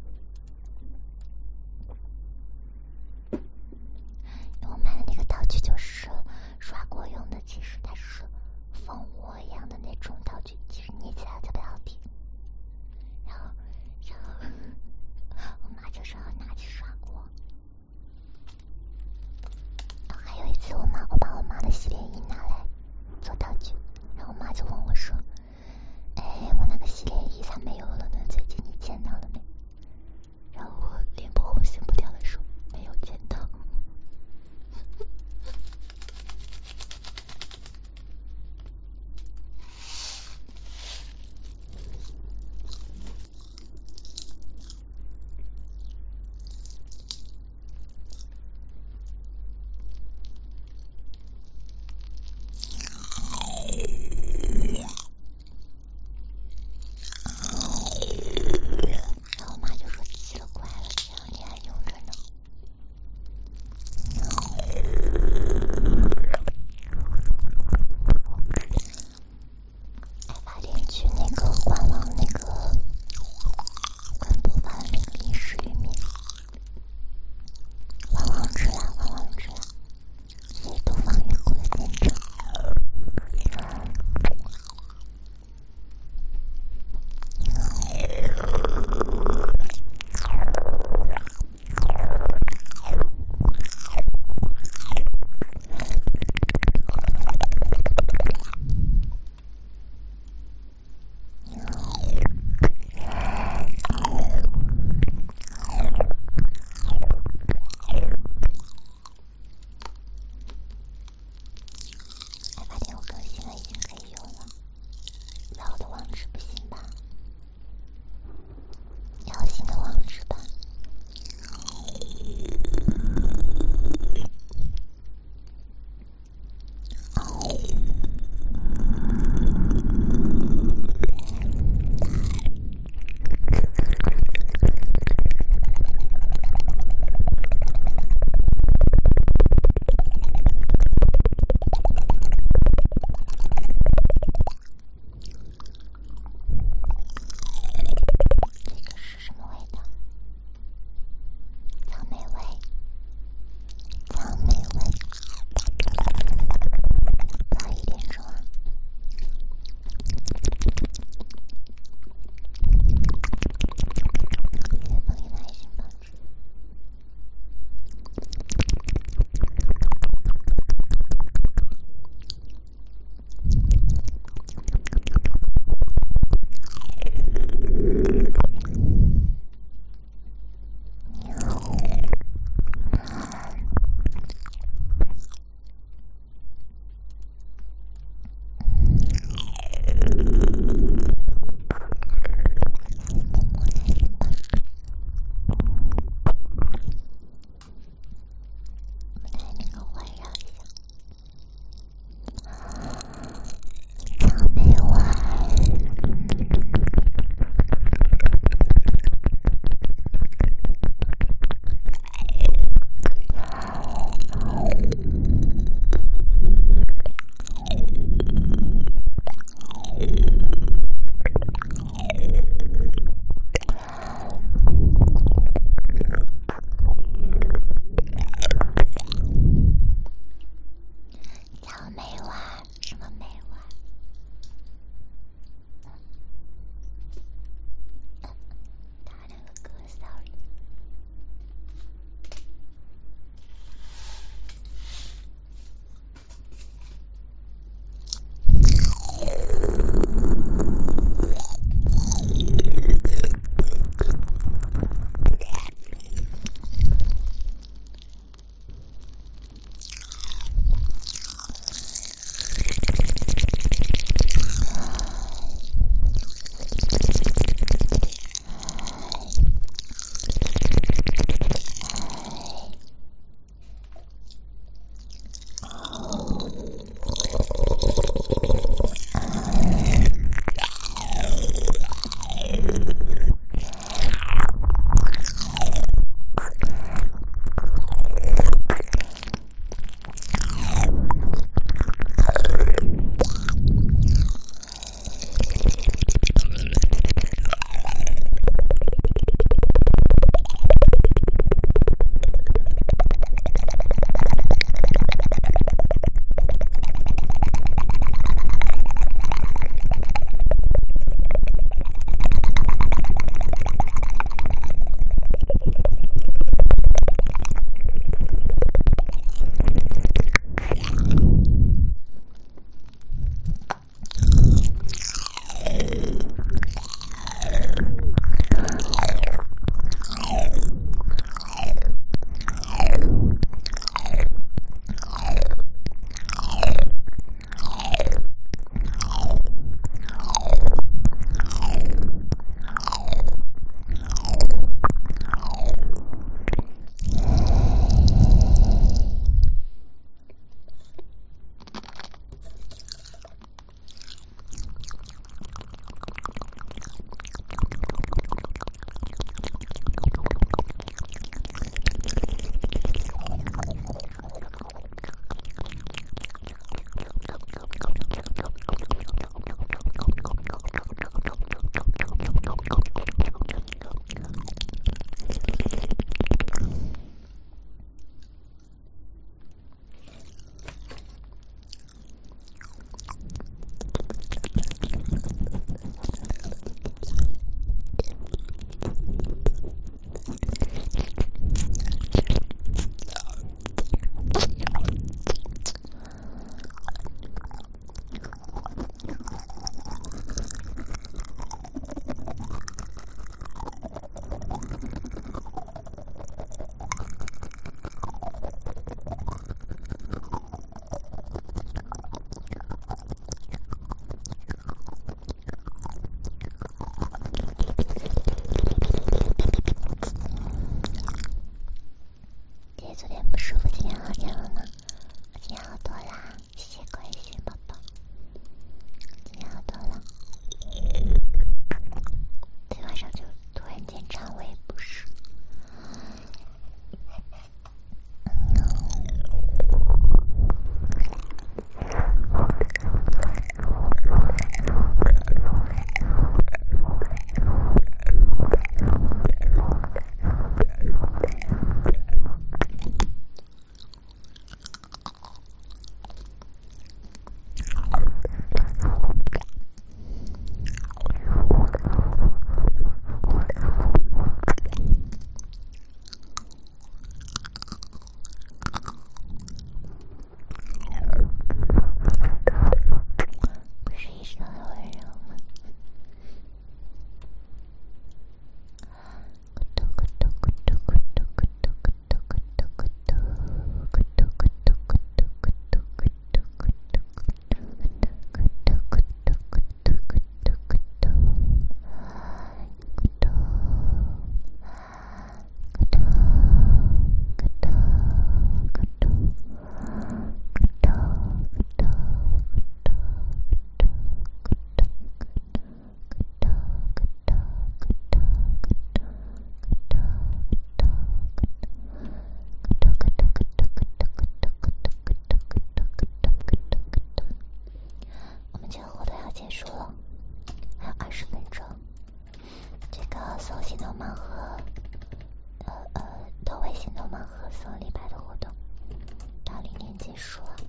盲盒，投微信的盲盒送礼牌的活动到0点结束了，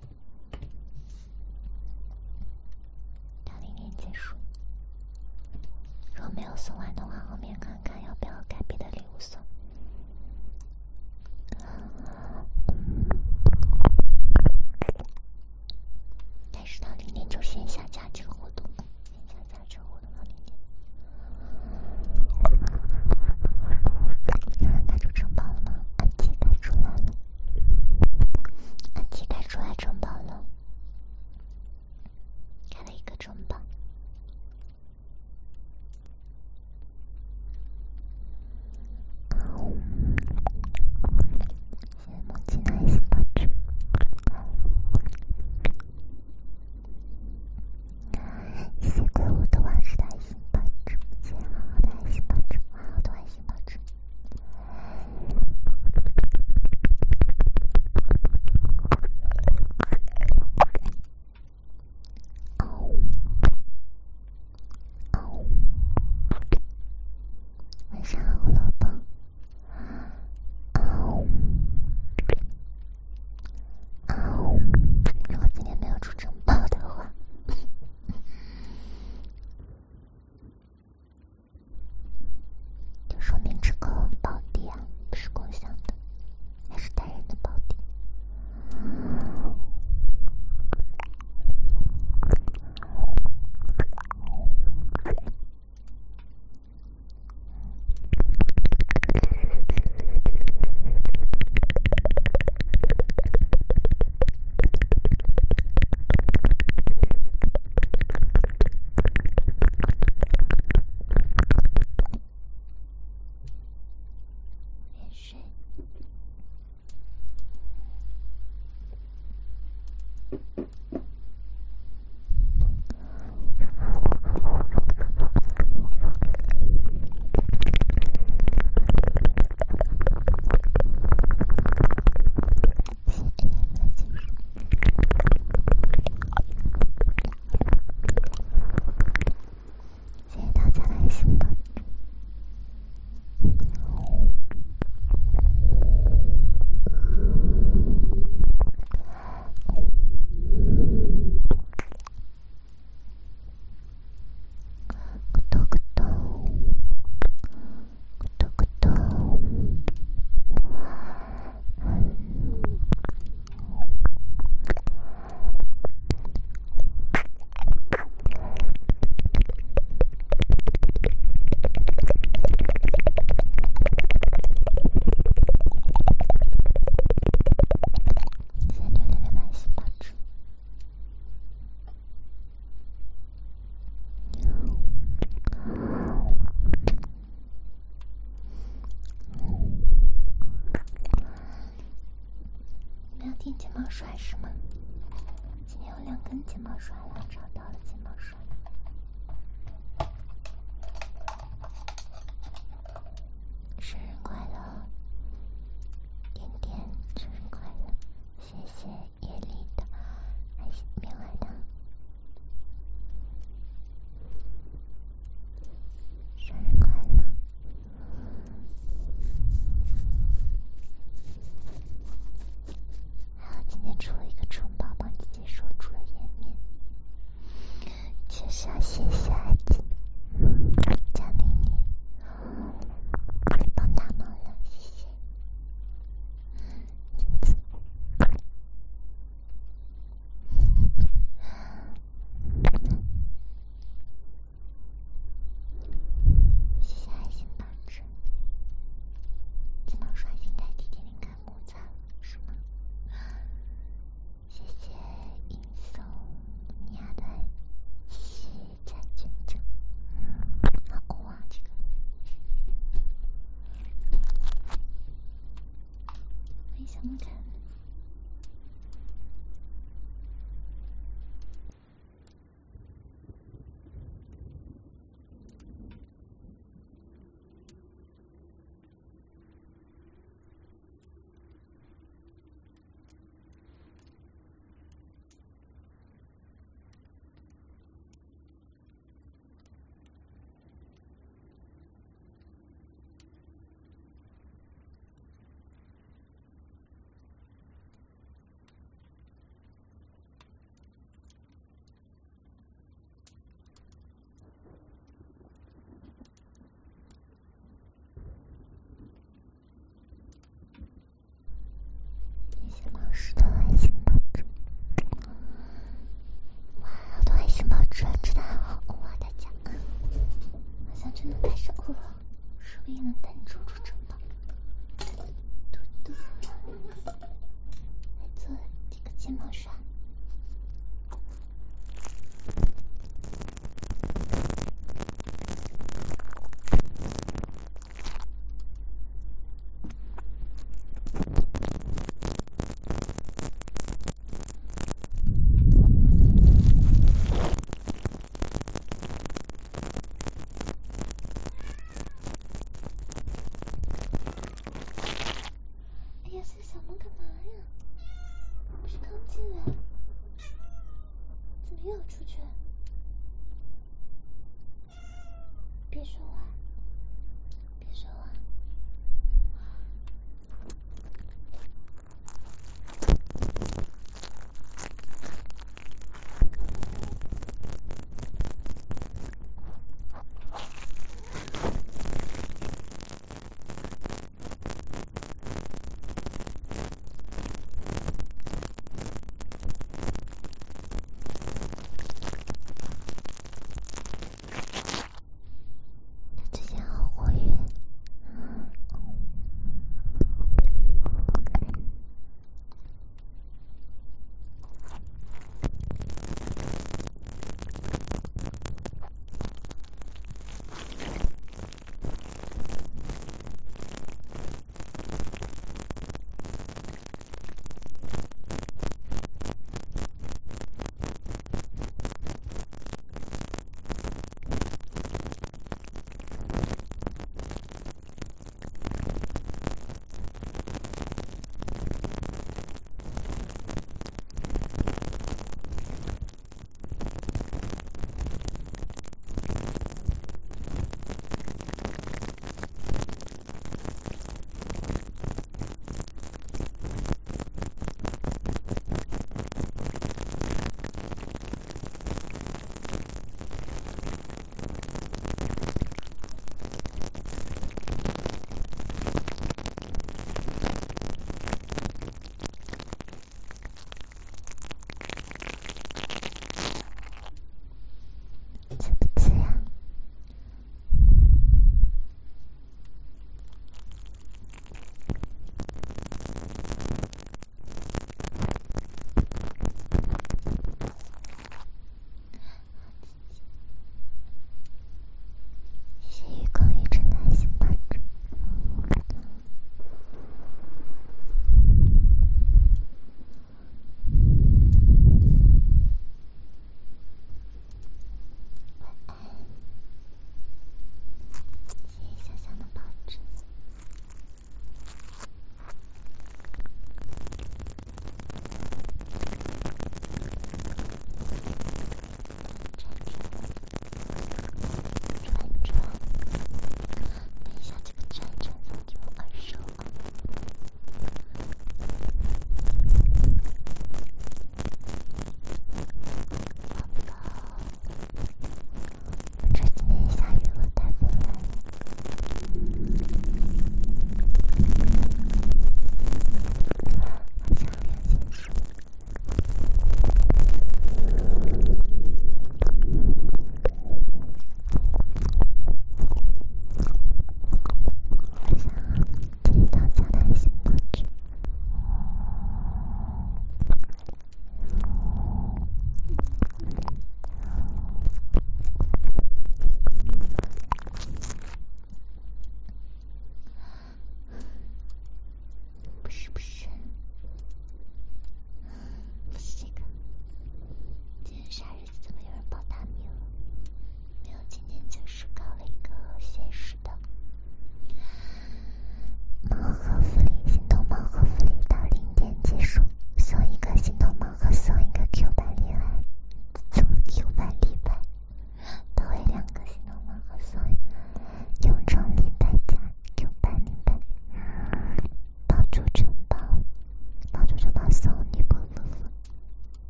到0点结束。如果没有送完的话，后面看看要不要改别的礼物送。但是到0点就线下加这个活动，线下加这个活动到0点。有人开出城堡了吗？安琪开出来了，安琪开出来城堡了，开了一个城堡。谢谢梦境的爱心宝石。谢谢鬼舞的往事的爱心宝石，谢谢好好的爱心宝石，好好的爱心宝石。晚上好，胡萝卜。如果今天没有出城堡的话，就说明这个宝地啊不是共享的，还是单人的宝地。免税。谢谢大家的爱心宝石。咕咚咕咚，咕咚咕咚。谢谢六六六的爱心宝石。你们要听睫毛刷是吗？今天有2根睫毛刷了，找到了睫毛刷。生日快乐，点点，生日快乐！谢谢叶丽的爱心棉花糖。生日快乐！还有今天出了一个城堡，帮姐姐收住了颜面。谢是的，爱心保持。哇，我的爱心保持真的很好哇，大家。好像真的开始饿了，说不定能等住城堡。嘟嘟，来做这个睫毛刷。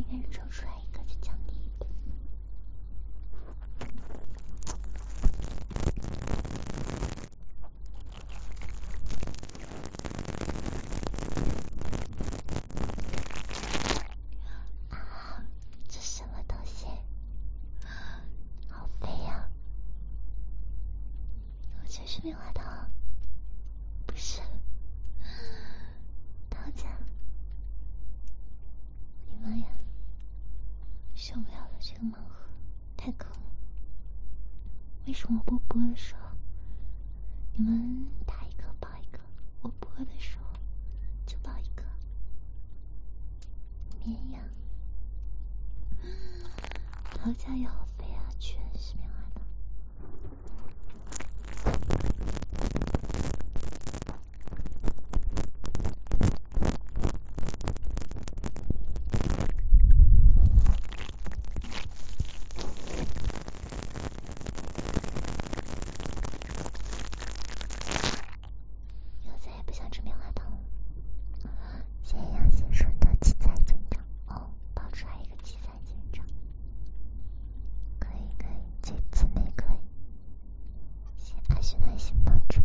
该是抽出来一个就降低一点。啊，这什么东西？好肥呀！我这是棉花糖，不是桃子。你妈呀，受不了了，这个盲盒太坑了。为什么我播的时候你们打一个报一个，我播的时候就报一个？绵羊，桃子也好肥啊，全是棉花糖。以后再也不想吃棉花糖了。谢谢杨先生的七彩舰长哦，爆出来一个七彩舰长，可以可以，这次没可以。谢谢阿轩耐心保持。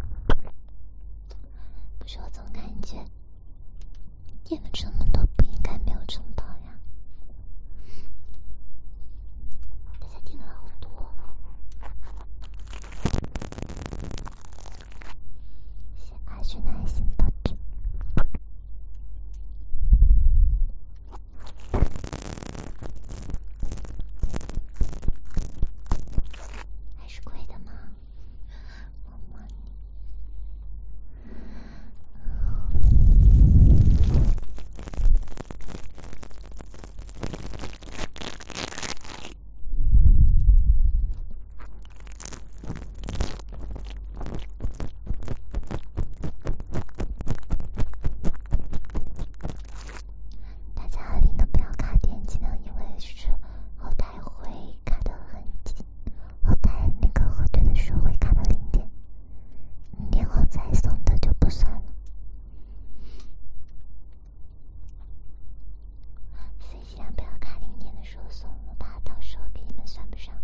不是，我总感觉点了这么多不应该没有城堡呀，大家点了好多。谢谢阿轩耐心保持。还是贵的吗？摸摸你。大家领的不要卡点击呢，因为是后台会卡得很紧，后台那个核对的时候会卡到0点，点后再送的就不算了。所以尽量不要卡0点的时候送了吧，到时候给你们算不上。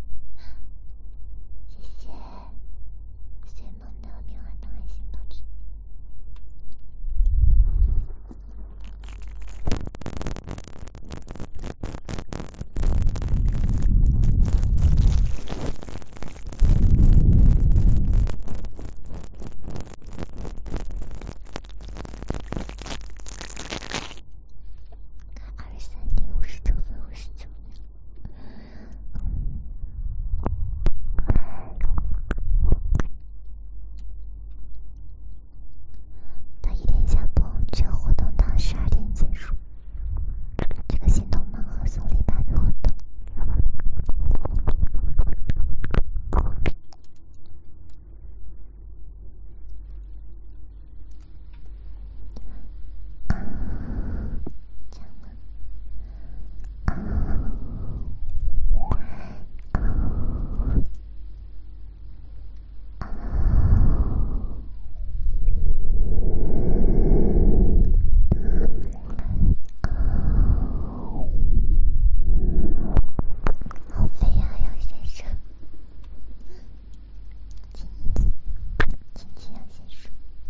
谢谢随梦的棉花糖爱心保持。23:59分59秒。到1点下播，这个活动到12点结束。这个心动盲盒送礼包的活动。这样吗？好肥呀，杨先生。亲亲杨先生。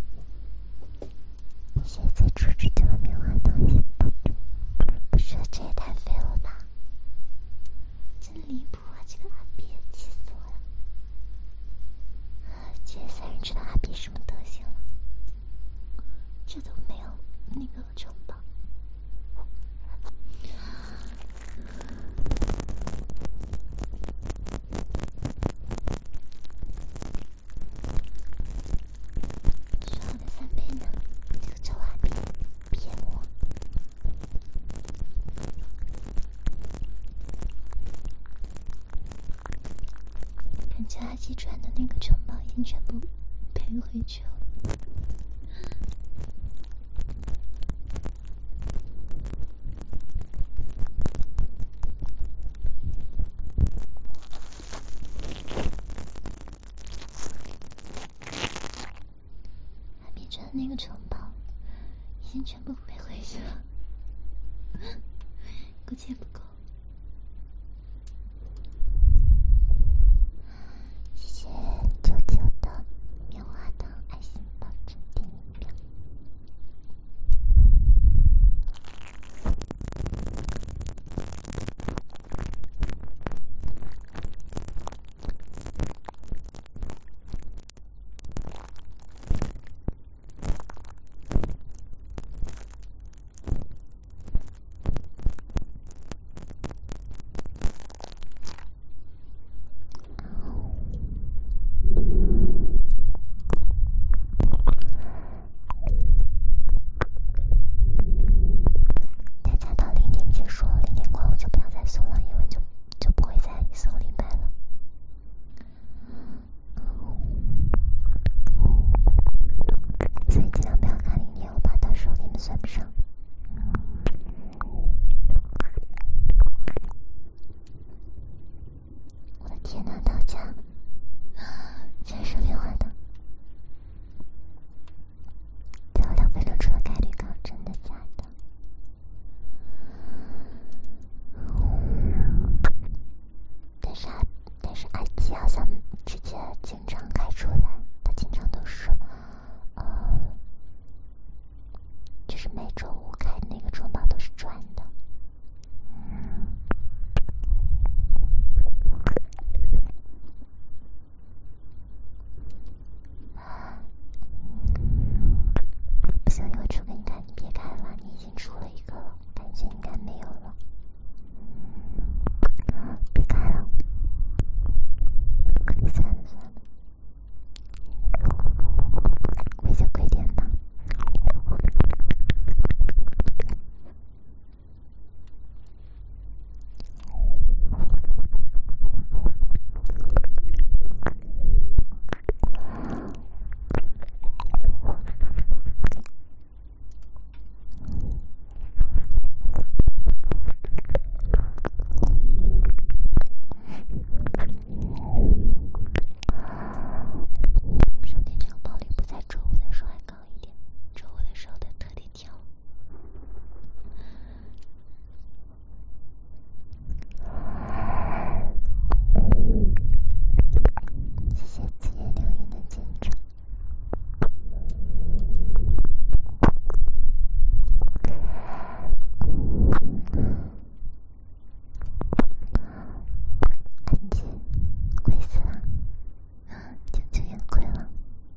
谢谢最初制作的棉花糖爱心保持。不是，这也太肥了吧，真离谱啊，这个阿比气死我了。这3人知道阿比什么德行了，这都没有那个城堡。说好的3倍呢？这个臭阿比骗我。感觉阿基转的那个城堡已经全部赔回去了。阿比转的那个城堡已经全部赔回去了。 估计也不够。 谢谢九九的棉花糖爱心抱枕第一秒。大家到0点结束了，0点过后就不要再送了，因为就不会再送礼拜了。所以尽量不要看0点，我怕到时候你们算不上。我的天哪，到家真是棉花糖。最后2分钟出了概率高，真的假的？但是爱奇好像直接经常开出来，它经常都是就是每周五开的那个中宝都是赚的。不行，因为出给你看，你别开了，你已经出了一个了，感觉应该没有了。别开了，算了，亏就亏点吧。说不定这个暴率不在周五的时候还高一点，周五的时候得特地调。谢谢子夜流萤的见证。安静，亏死了，就也亏了。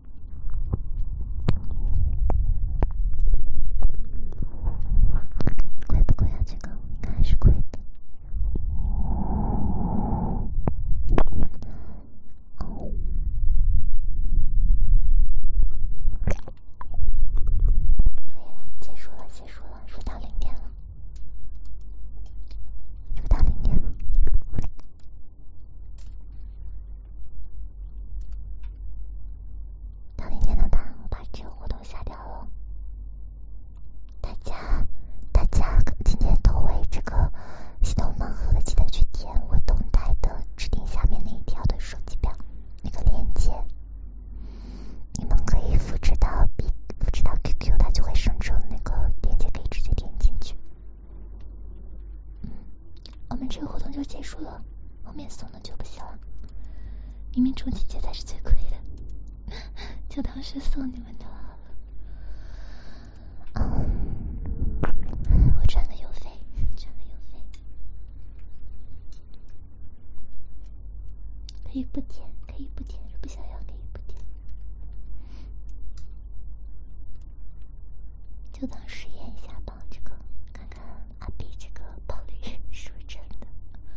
亏不亏啊？这个应该还是亏的。可以了，结束了，说到0点了，说到0点了。到0点了吧？我把这个活动下掉了。大家今天投喂这个系统盲盒的，记得去点我动态的指定下面那一条的手机表那个链接，你们可以复制到 QQ， 它就会生成那个链接，可以直接点进去。我们这个活动就结束了，后面送的就不行了。明明中秋节才是最亏的，就当是送你们的了。我赚个邮费，可以不减，不想要可以不减，就当实验一下吧。这个看看阿 B 这个暴率是不是真的。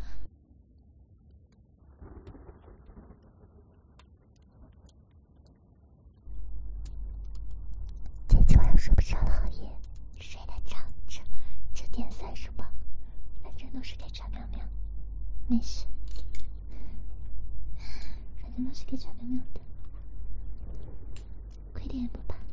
这今晚睡不着了，好夜，睡得着，这点算什么？反正都是给张喵喵，没事，反正都是给张喵喵的，亏点也不怕。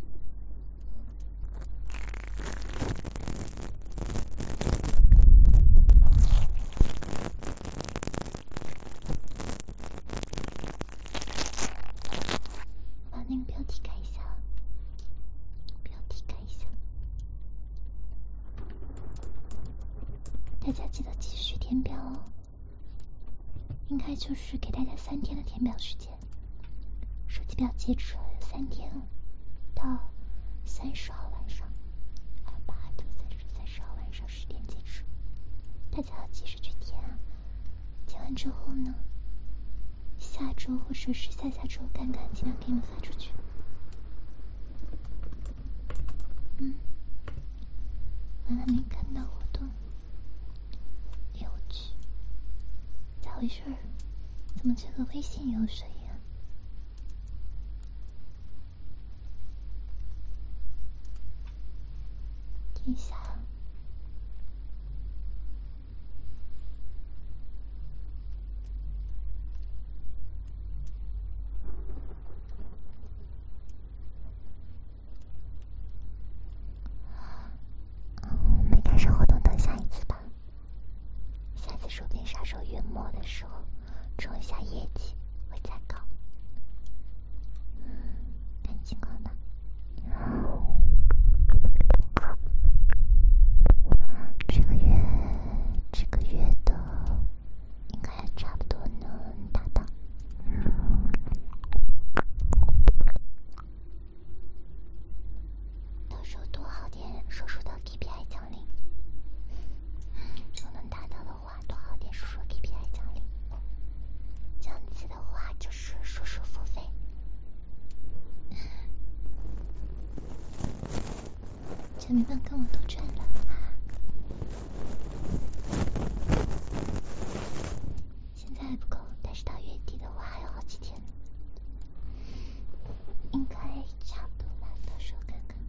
把那个标题改一下，大家记得继续填表哦。应该就是给大家3天的填表时间，手机表截止了3天了，到30号晚上，28、29、30号晚上10点截止，大家要及时去填啊。填完之后呢，下周或者是下下周看看，尽量给你们发出去。我还没看到活动，哎呦我去，咋回事？怎么这个微信有声音啊？听一下。 没赶上活动，等下一次吧。下次说不定啥时候月末的时候冲一下业绩会再高。看情况吧。这个月的应该差不多能达到。到时候多好点，叔叔的 KPI 奖励。如果能达到的话，多好点叔叔 KPI 奖励。这样子的话就是叔叔付费。 小米饭跟我都赚了。现在还不够，但是到月底的话还有好几天，应该差不多吧，到时候看看。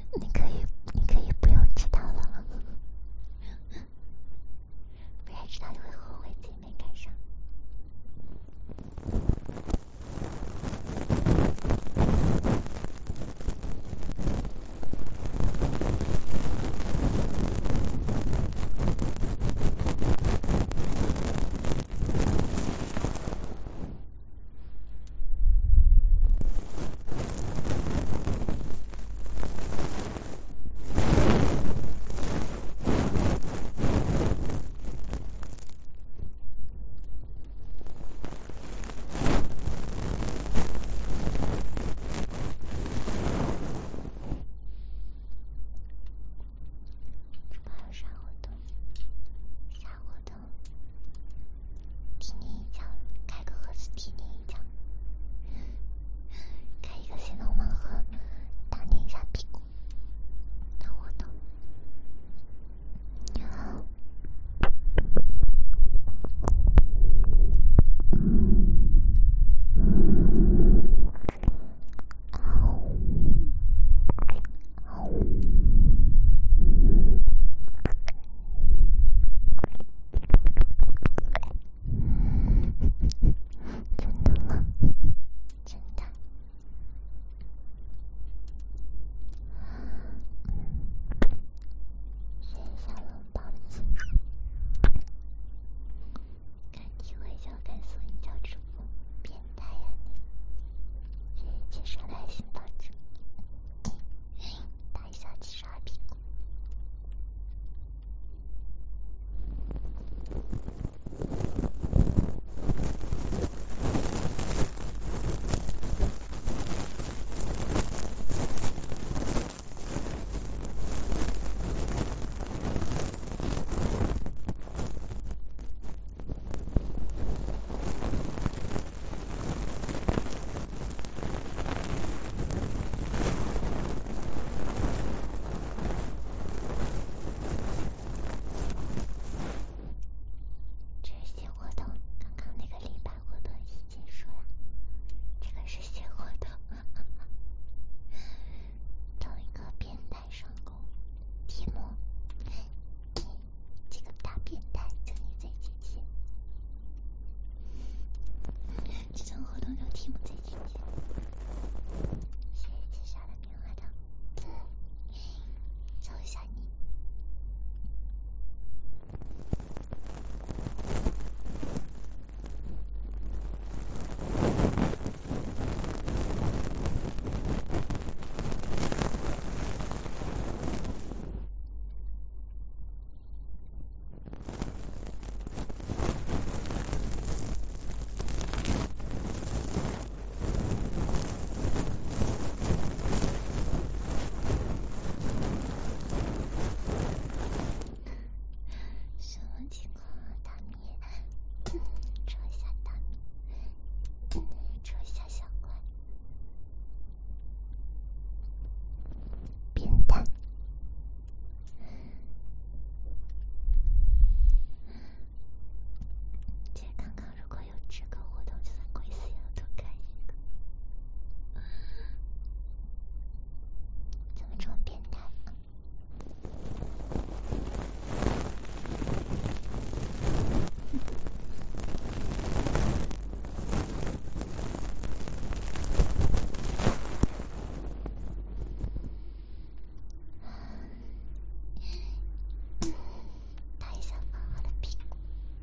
你可以不用知道了，不然知道你会后悔自己没赶上。还有啥活动？啥活动？踢你一脚，开个盒子踢你一脚，开一个新龙盲盒，打你一下屁股的活动。你好。真的吗？真的。谢谢小笼包的赞助。看体会一下敢送一脚直播，变态呀你！谢谢接上来新发者，打一下击杀屁股。这是新活动，刚刚那个礼拜活动已经结束了，这个是新活动。找一个变态上钩题目，这个大变态就你最亲切。这种活动就题目最亲切。谢谢介绍的棉花糖，找一下你。什么情况啊，大米？扯一下大米，扯一下小怪。变态。这刚刚如果有这个活动，就算鬼死也要多看一个。怎么这么变态啊？打一下芳华的屁股。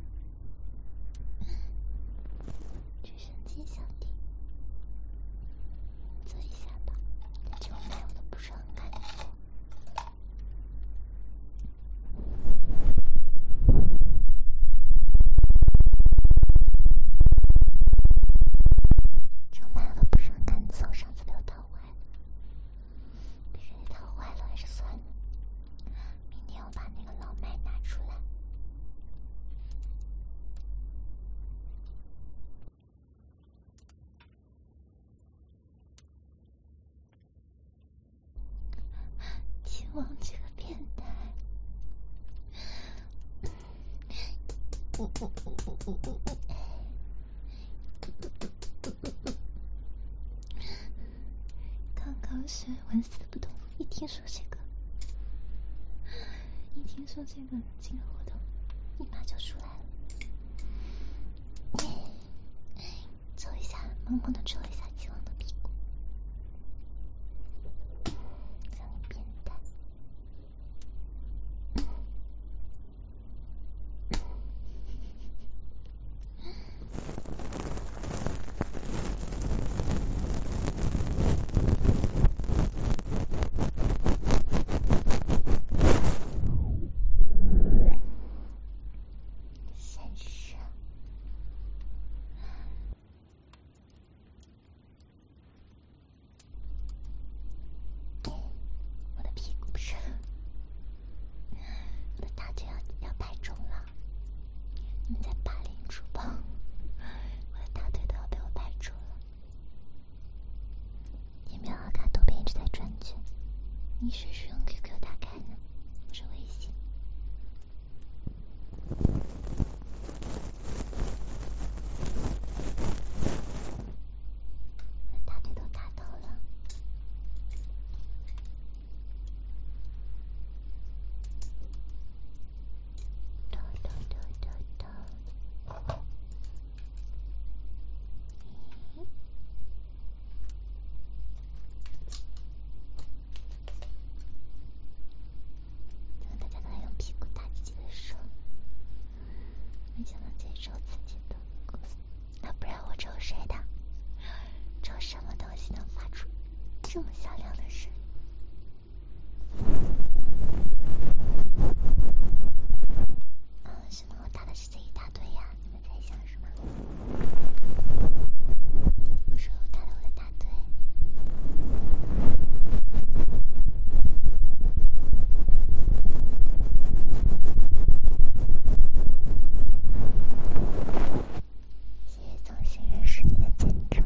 直升机小弟，坐一下吧，这种麦我都不是很敢坐。这种麦我都不是很敢坐，上次被我套坏了。别人套坏了还是算了，明天我把那个老麦拿出来。秦王这个变态。刚刚是纹丝不动一体听说这个，一听说这个活动，立马就出来了。抽一下，萌萌的抽一下秦王的屁股，像你变态。先生，我的屁股不是，我的大腿要太重了，你们在霸凌主播，我的大腿都要被我拍住了。你没有看图片一直在转圈，你是用 QQ 打开呢，不是微信。我大腿都打到了。大家都在用屁股打自己的手，没想到自己抽自己的，那不然我抽谁的？抽什么东西能发出这么响亮的声音？什么？我打的是这一大堆呀？你们在想什么？我说我打的我的大腿。谢谢重新认识你的见证。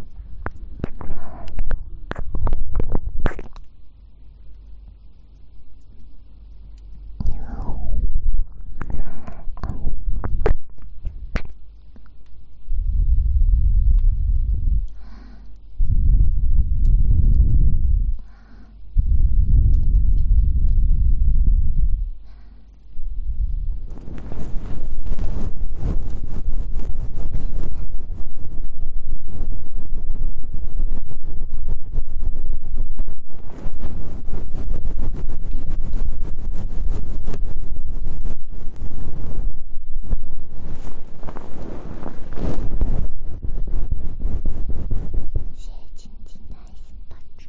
谢谢静静的爱心抱枕。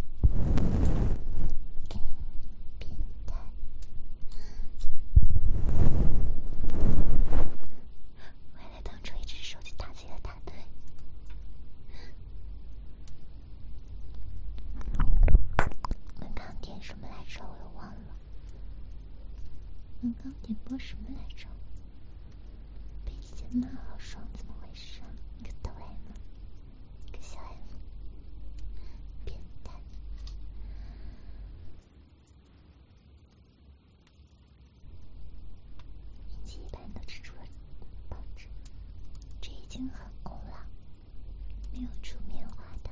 变态。我还在当初一只手去打自己的大腿。我们刚点什么来着？我都忘了。我刚点播什么来着？被姐姐骂好爽，怎么回事？你个抖 M， 你个小 M， 变态！运气一般都吃出了保质，这已经很欧了，没有出棉花糖。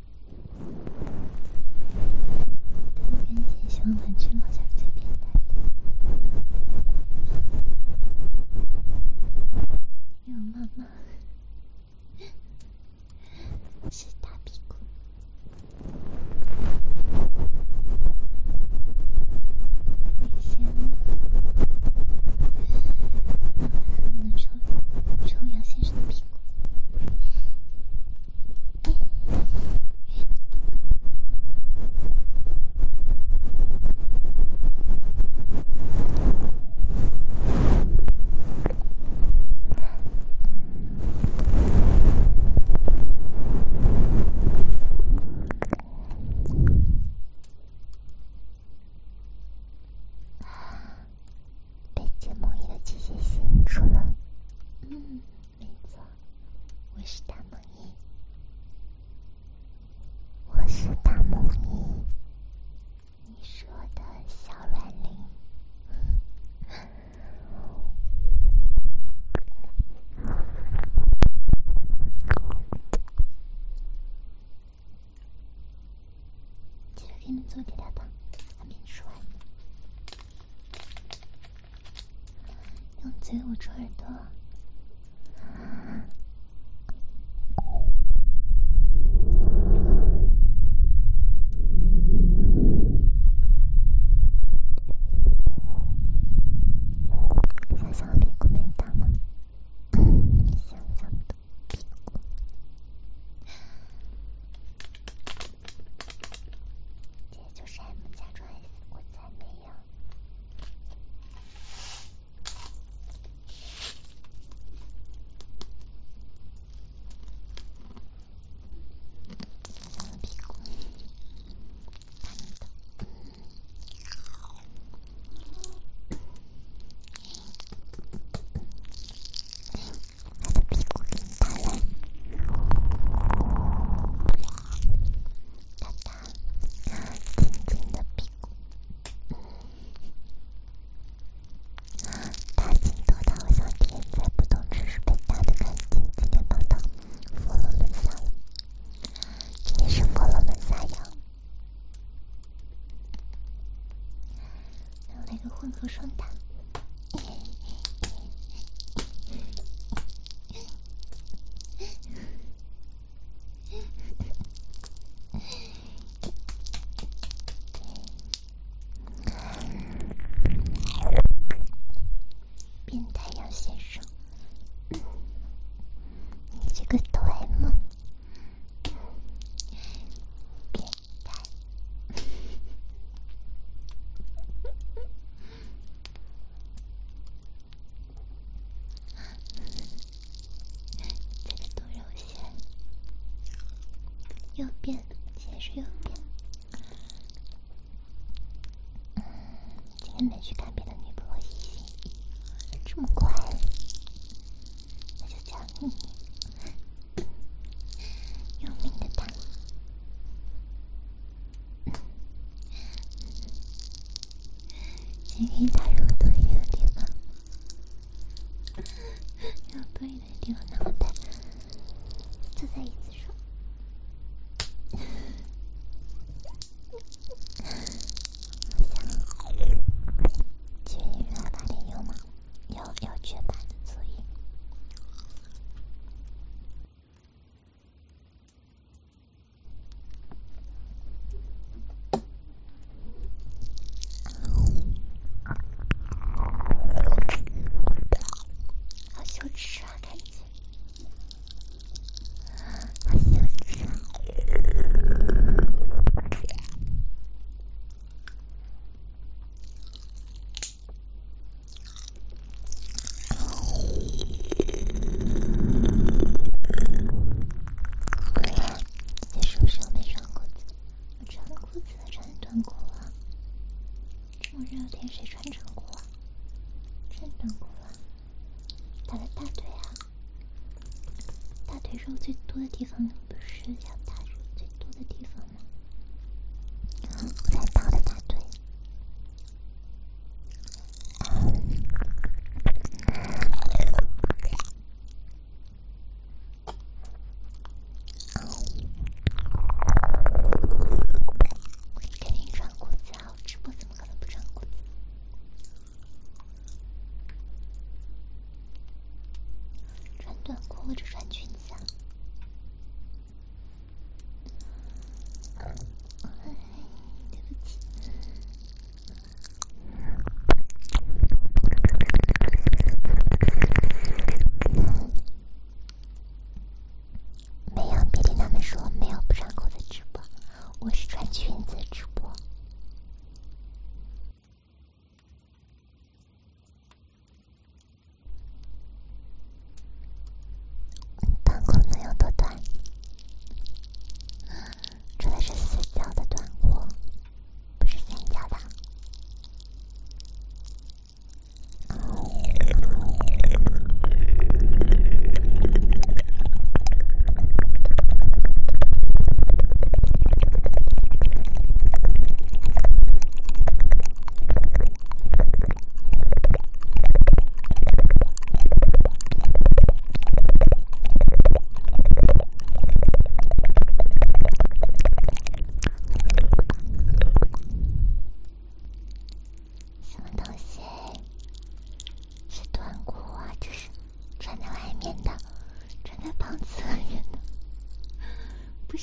但我跟姐喜欢玩具好像是最变态的。没有妈妈。 嘴捂住耳朵。 想想屁股没大吗？想想的屁股。这就是 M 加上 S， 我才没有。屁股。他的屁股变大了，大大紧紧的屁股，大紧多到我想天再不动只是被打的感觉，今天帮他佛罗伦萨了，今天是佛罗伦萨羊。 然后来个混合双打。变态杨先生， 你这个抖 M， 变态。 这个多柔线，右边，先是右边。 今天没去看别的女播异性，这么快， 那就叫你有名的打。 请你打入多一点的地方，让多一点的地方拿我带，坐在椅子上。 去来发点油吗？要绝版的足印。 好羞耻啊，感觉。 好羞耻啊。你是不是又没穿裤子？ 我穿裤子，穿短裤啊。这么热天谁穿长裤啊？穿短裤啊。打在大腿啊。大腿肉最多的地方不是要打肉最多的地方吗？ 我在打我的大腿。 我肯定穿裤子啊，我直播怎么可能不穿裤子？穿短裤或者穿裙子啊。对不起。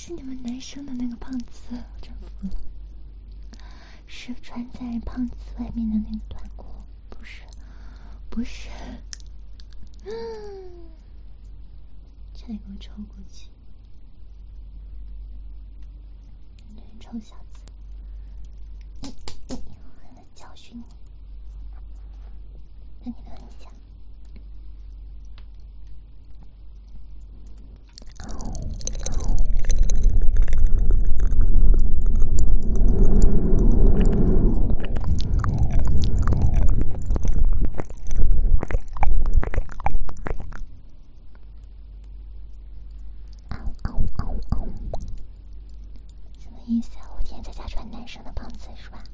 是你们男生的那个胖子，我真服了。是穿在胖子外面的那个短裤，不是，不是。差点给我抽过去。你臭小子！我还能教训你。那你等一下。什么意思啊？我今天在家穿男生的胖子是吧？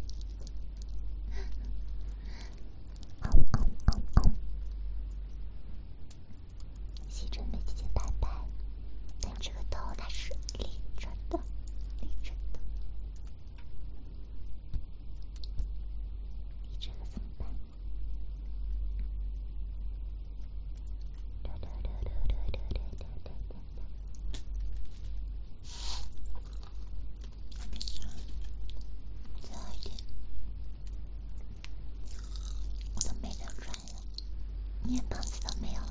西真美姐姐拜拜。但这个头它是立着的，立着的，立着的怎么办？最后一点，我都没得转了，连胖子都没有了。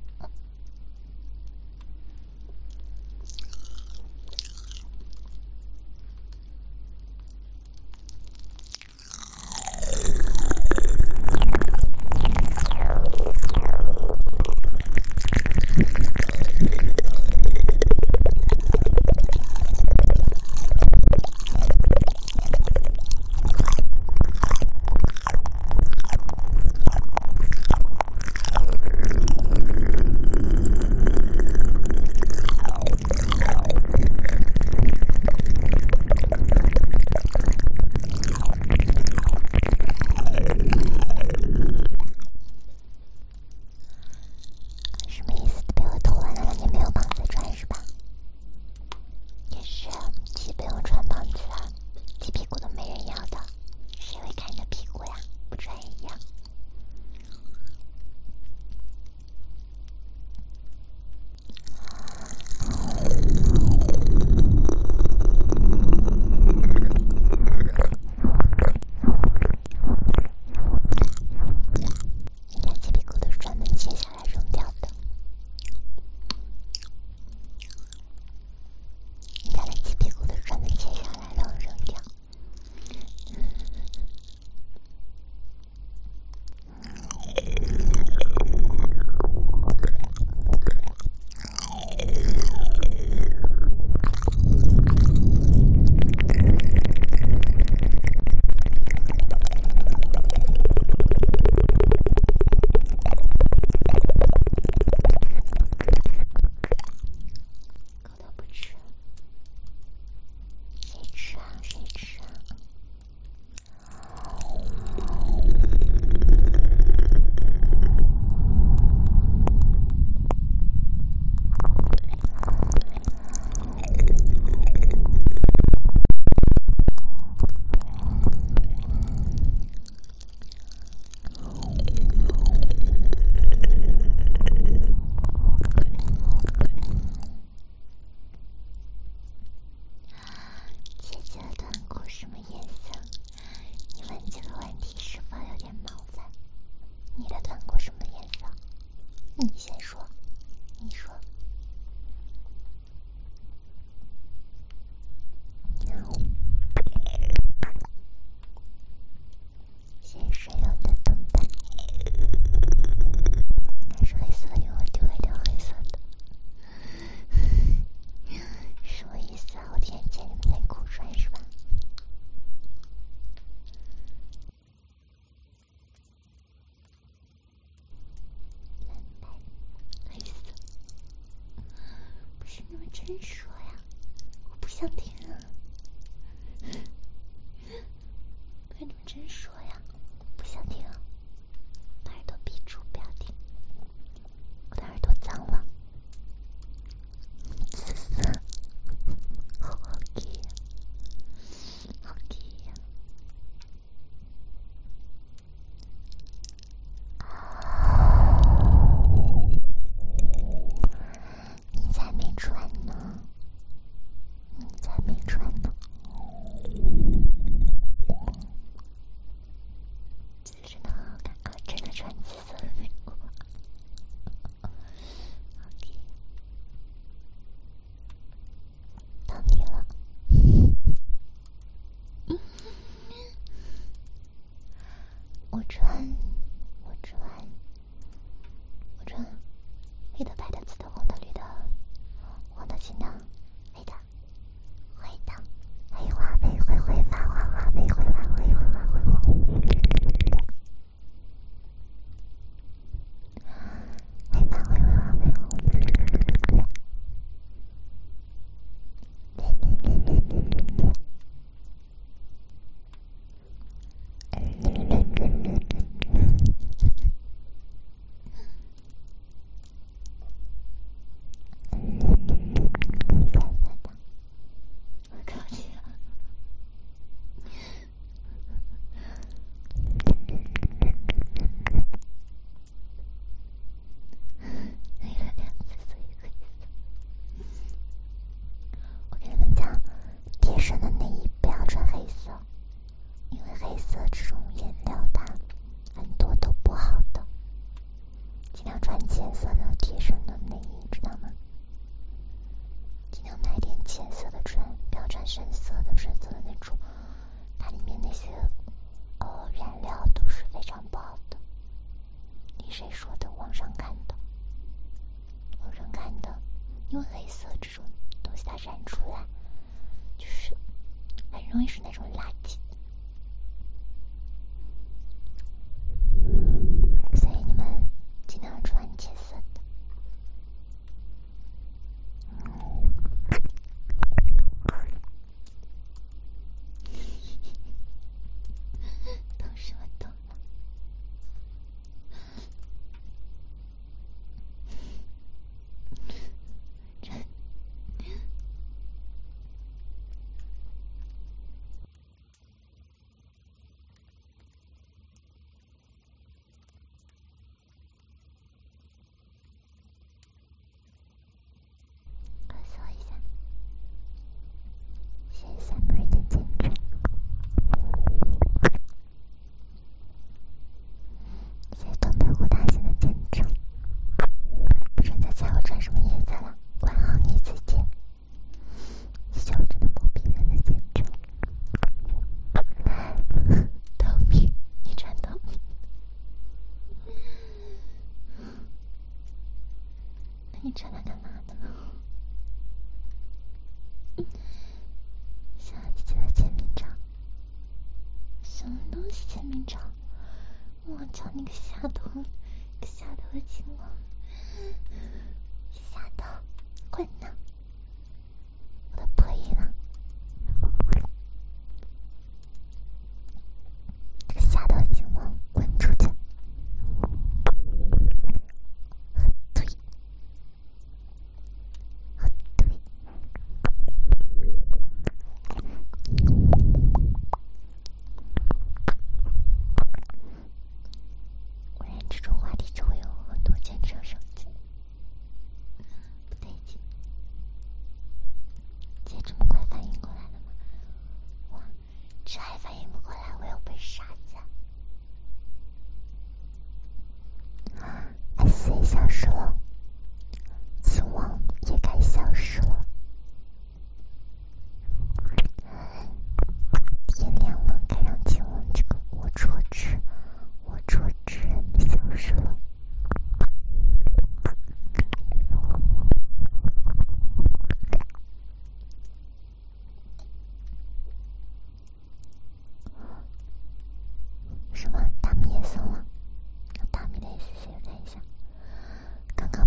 什么意思？被我偷完了，那你没有胖子穿是吧？也是，其实不用穿胖子啊，鸡屁股都没人要的，谁会看你的屁股呀？不穿也一样。人家鸡屁股都是专门切下来扔掉的。人家的鸡屁股都是专门切下来然后扔掉。狗都不吃，谁吃啊？谁吃啊？姐姐的短裤什么颜色？你问这个问题是否有点冒犯？你的短裤什么颜色？你先说，你说。先生用的灯牌，那是黑色的，因为我丢了一条黑色的。什么意思啊？我今天借你们内裤穿是吧？黑色，不是你们真说呀？我不想听啊！不是你们真说呀？不想听啊！把耳朵闭住，不要听。我的耳朵脏了。紫色，好gay呀，好gay呀！你才没穿呢，你真的好看啊！真的穿紫色的内裤。OK， 到你了。我穿黑的、白的、紫的、红的、绿的、黄的、青的、黑的、灰的、黑花灰灰灰发花花灰灰花灰灰花灰花。黑发灰灰花灰花。我靠你了！黑了两次，所以可以色。我跟你们讲，贴身的内衣不要穿黑色，因为黑色这种颜料它很多都不好的。尽量穿浅色的贴身的内衣，知道吗？尽量买点浅色的穿，不要穿深色的。深色的那种，它里面那些原料都是非常不好的。听谁说的？网上看的。网上看的，因为黑色这种东西它染出来，就是很容易是那种垃圾。所以你们尽量穿浅色的。懂什么懂了？咳嗽一下，谢谢三妹的见证。谢谢东北胡大仙的见证。不准再猜我穿什么颜色了，管好你自己。谢谢我真的磨皮人的见证。透明，你穿透明。那你穿它干嘛的呢？小姐姐的签名照。什么东西签名照？我操你个下头，个下头的青蛙！下头，滚呐！我的破衣呢？这个下头的青蛙，滚出去！对，对。果然这种话题就会有很多见证生气，不对劲。姐这么快反应过来了吗？哇，这还反应不过来，我又被杀家。S 消失了，青王也该消失了。天亮了，该让青王这个龌龊之人消失了。什么大米也送了？大米的意思写看一下。刚刚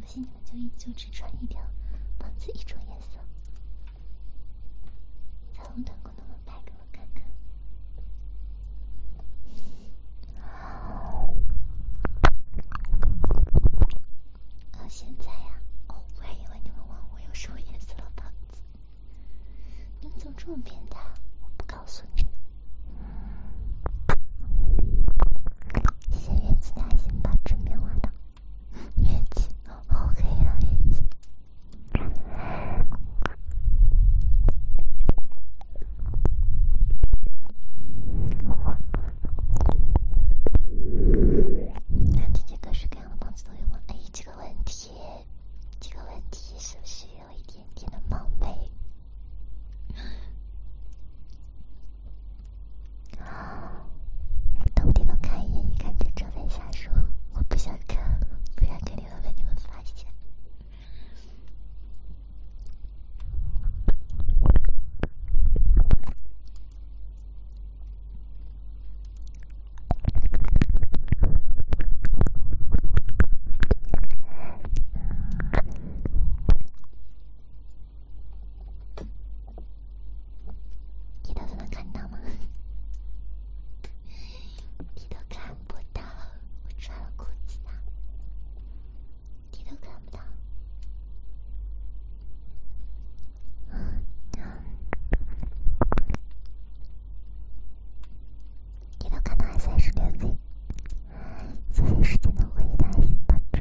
信你们就只穿一条棒子一种颜色。彩虹短裤能不能拍给我看看？现在呀，我还以为你们问我有什么颜色的棒子，你们怎么这么变态？我不告诉你。谢谢月季的爱心保持棉花糖。月季，好黑啊，月季。这各式各样的棒子都有吗？哎，这个问题是不是有一点点的冒昧？到底都看一眼，一看这正在瞎说，我不想看，不然肯定会被你们发现。你都能看到吗？你都看不到，我穿了裤子啊，你都看不到。你都看到36岁，谢谢时间的回忆的爱心帮助。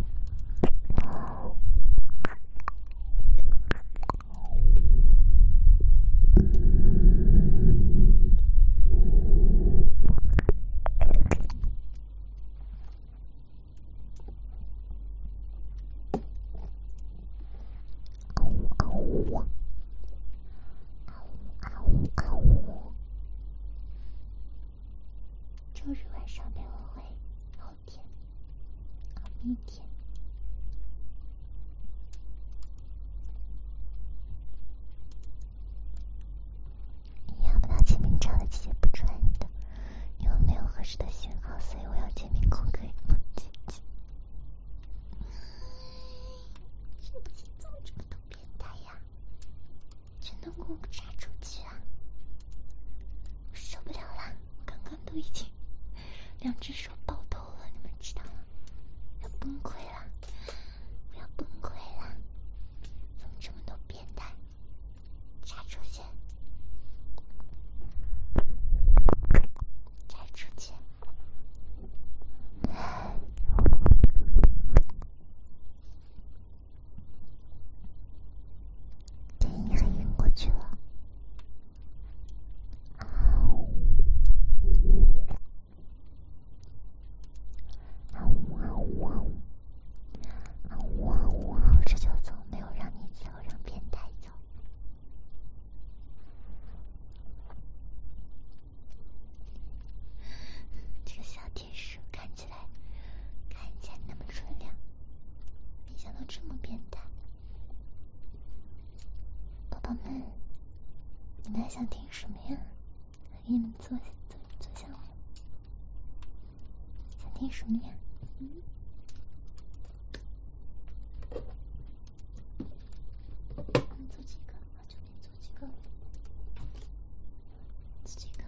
周日晚上陪我会，后天，明天。你要不到签名照的姐姐不穿的，因为没有合适的型号，所以我要签名裤可以吗？姐姐，是不是怎么这么多变态呀？真的给我杀出去啊！我受不了了，刚刚都已经2只手抱头了，你们知道吗？要崩溃了，我要崩溃了！怎么这么多变态？杀出去！杀出去！这应该晕过去了。这就走，没有让你走，让变态走。这个小天使看起来那么纯良，没想到这么变态。宝宝们，你们还想听什么呀？我给你们做项目。想听什么呀？做几个？就得做几个。做几个。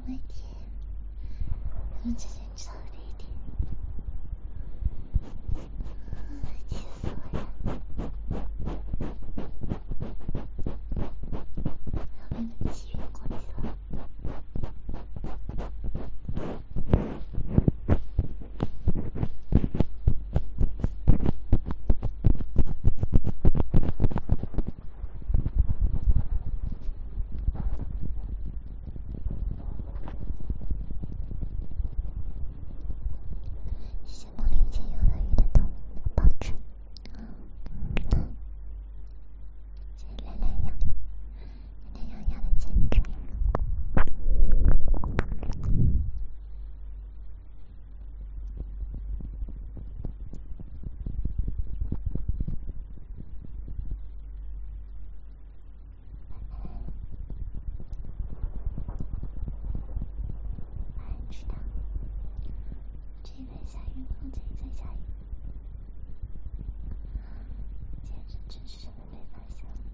问题，我们之间吵了一点，气死我了！我要被你气晕过去了。谢谢梦里见游乐鱼的动保持。谢谢懒懒羊，懒懒羊的见证。晚安，知道。这里在下雨，房间里在下雨，简直真是被发现了。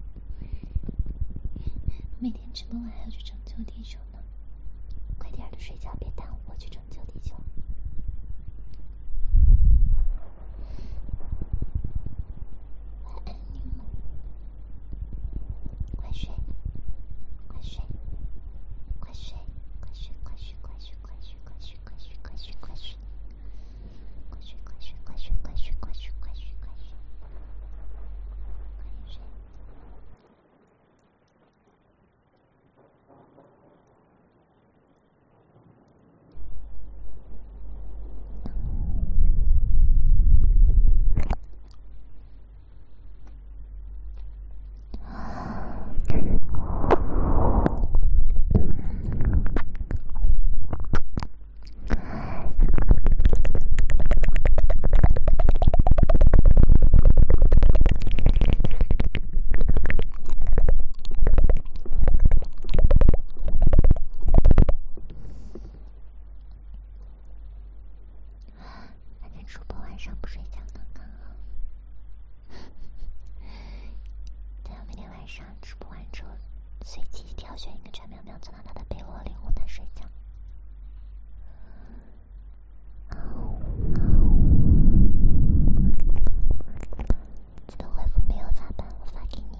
每天直播完还要去拯救地球呢，快点的睡觉，别耽误我去拯救地球。晚安，柠檬，快睡，快睡，快睡，快睡，快睡，快睡，快睡，快睡，快睡，快睡，快睡。快睡，快睡，快睡，快睡，快睡，快睡，快睡，快点睡。反正主播晚上不睡觉刚刚好。等到每天晚上直播完之后，随机挑选一个陈苗苗钻到他的被窝里哄他睡觉。记得回复没有咋办？我发给你。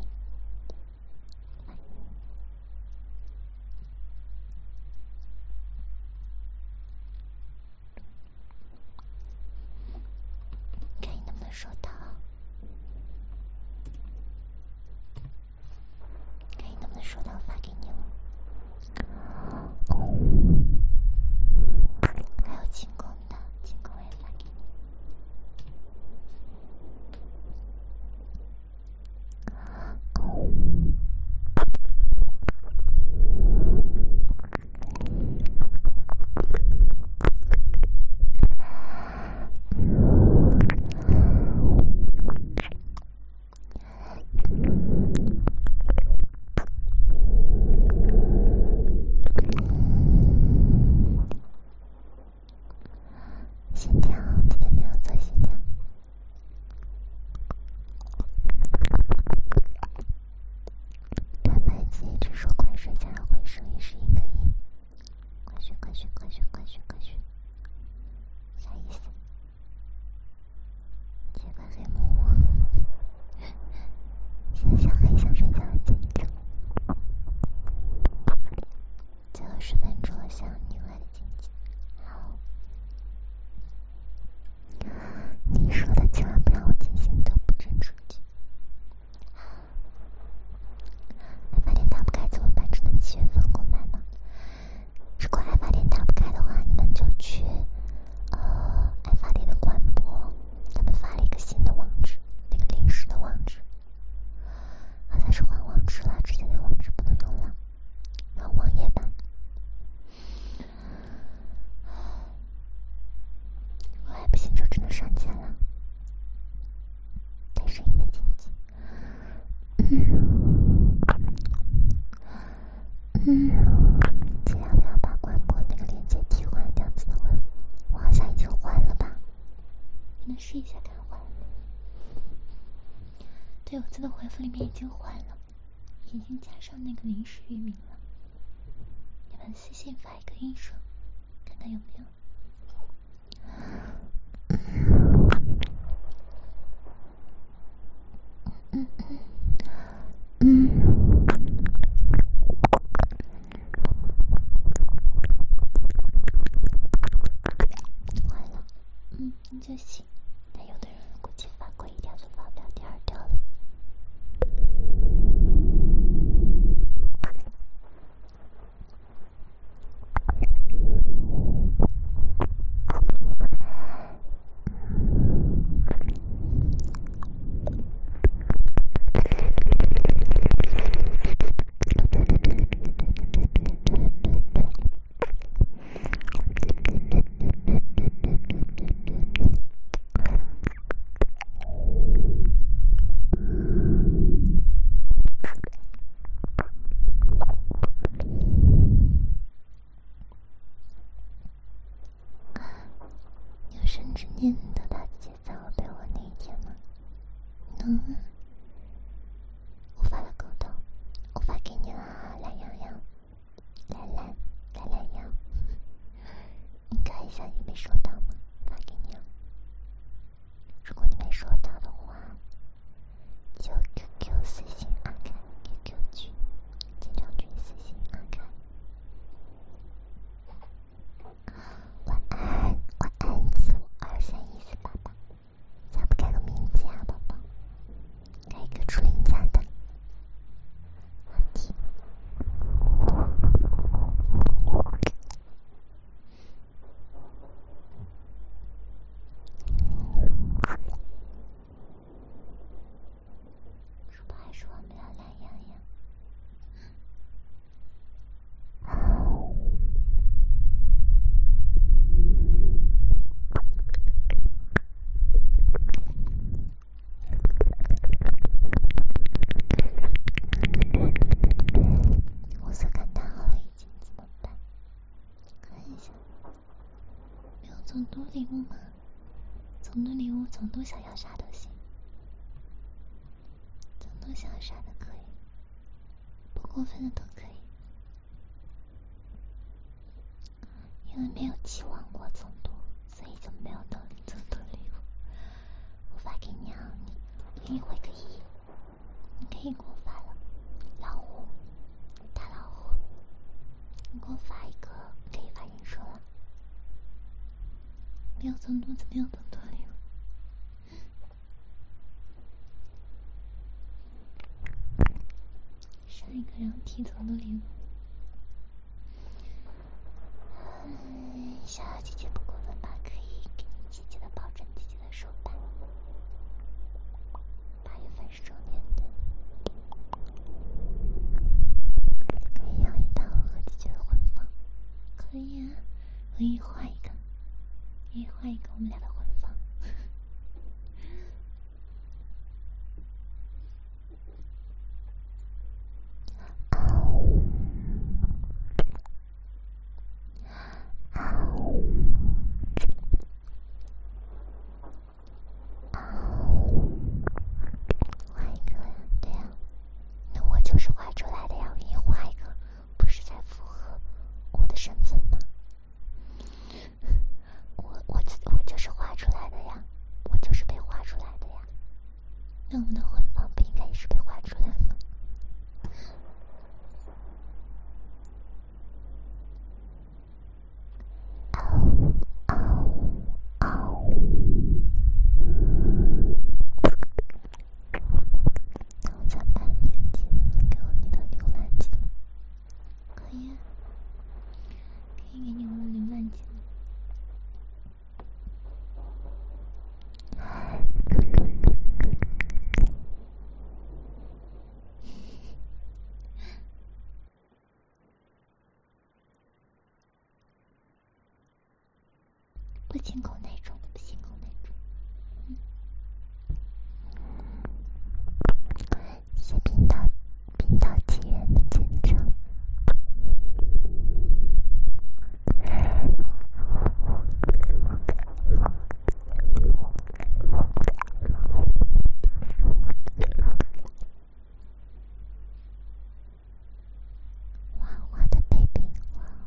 看你能不能收到，看你能不能收到，发给你了。还有进攻的，进攻我也发给你。心跳，今天没有做心跳。短白机一直说快睡加上回声也是一个音。快睡，快睡，快睡，快睡，快睡。啥意思？切开黑幕。现在小黑想睡觉的进程。最后10分钟了，想你来的经济。好。你说的千万不让我进行都不准出去。爱发电打不开怎么办？只能7月份购买吗？如果爱发电打不开的话，你们就去爱发电的官博，他们发了一个新的网址，那个临时的网址，好像是换网址了，之前那个网址不能用了，然后网页版。如果还不行就只能上线了。带声音的经济。尽量不要把官博那个链接替换掉，才能回复。我好像已经换了吧？你能试一下看换了没？对，我自动回复里面已经换了，已经加上那个临时域名了。要们私信发一个音声，看看有没有。完了，那就行。但有的人估计发过一条就发不了第二条了。有生之年得到姐在我陪我那一天吗？能啊。我发了狗头，我发给你了，懒洋洋，懒洋，你看一下你没收到吗？发给你了。如果你没收到的话，就 QQ 私信阿凯 ，QQ 群，经常群私信阿凯。晚安，45231488，咋不改个名字呀，宝宝？改一个初恋家的。好的。是不还是忘不了懒洋洋？我色看淡好了已经，怎么办？看一下，没有总督礼物吗？总督礼物，总督想要啥都行，总督想要啥都可以，不过分的都可以。因为没有期望过总督，所以就没有总督礼物。我发给你啊，你给你回个1，你可以给我发了。老虎，大老虎，你给我发一个，可以发人说了。没有总督就没有总督礼物。上一个然后提总督礼物。小姐姐不过分吧？可以给你姐姐的保证，姐姐的手办。8月份是周年的，可以要一套和姐姐的婚房。可以啊，我给你画一个，我们俩的婚房。画一个呀，对呀，那我就是画出来的呀，我给你画一个，不是在符合我的身份吗？我就是画出来的呀，我就是被画出来的呀。那我们的婚房不应该也是被画出来吗？那我再办点技能，给我你的浏览技能。可以啊，可以给你我的浏览技能。不清口那种，不清口那种。谢冰岛纪元的见证。哇，画的 baby， 哇，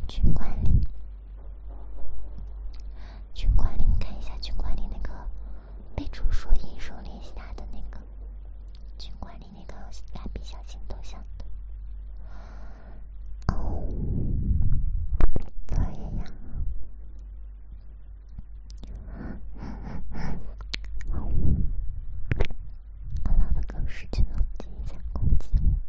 群管理，群管理，你看一下群管理那个备注说引手联系他的那个群管理那个蜡笔小新头像的。哦，作业呀。我老的狗失去了记忆在攻击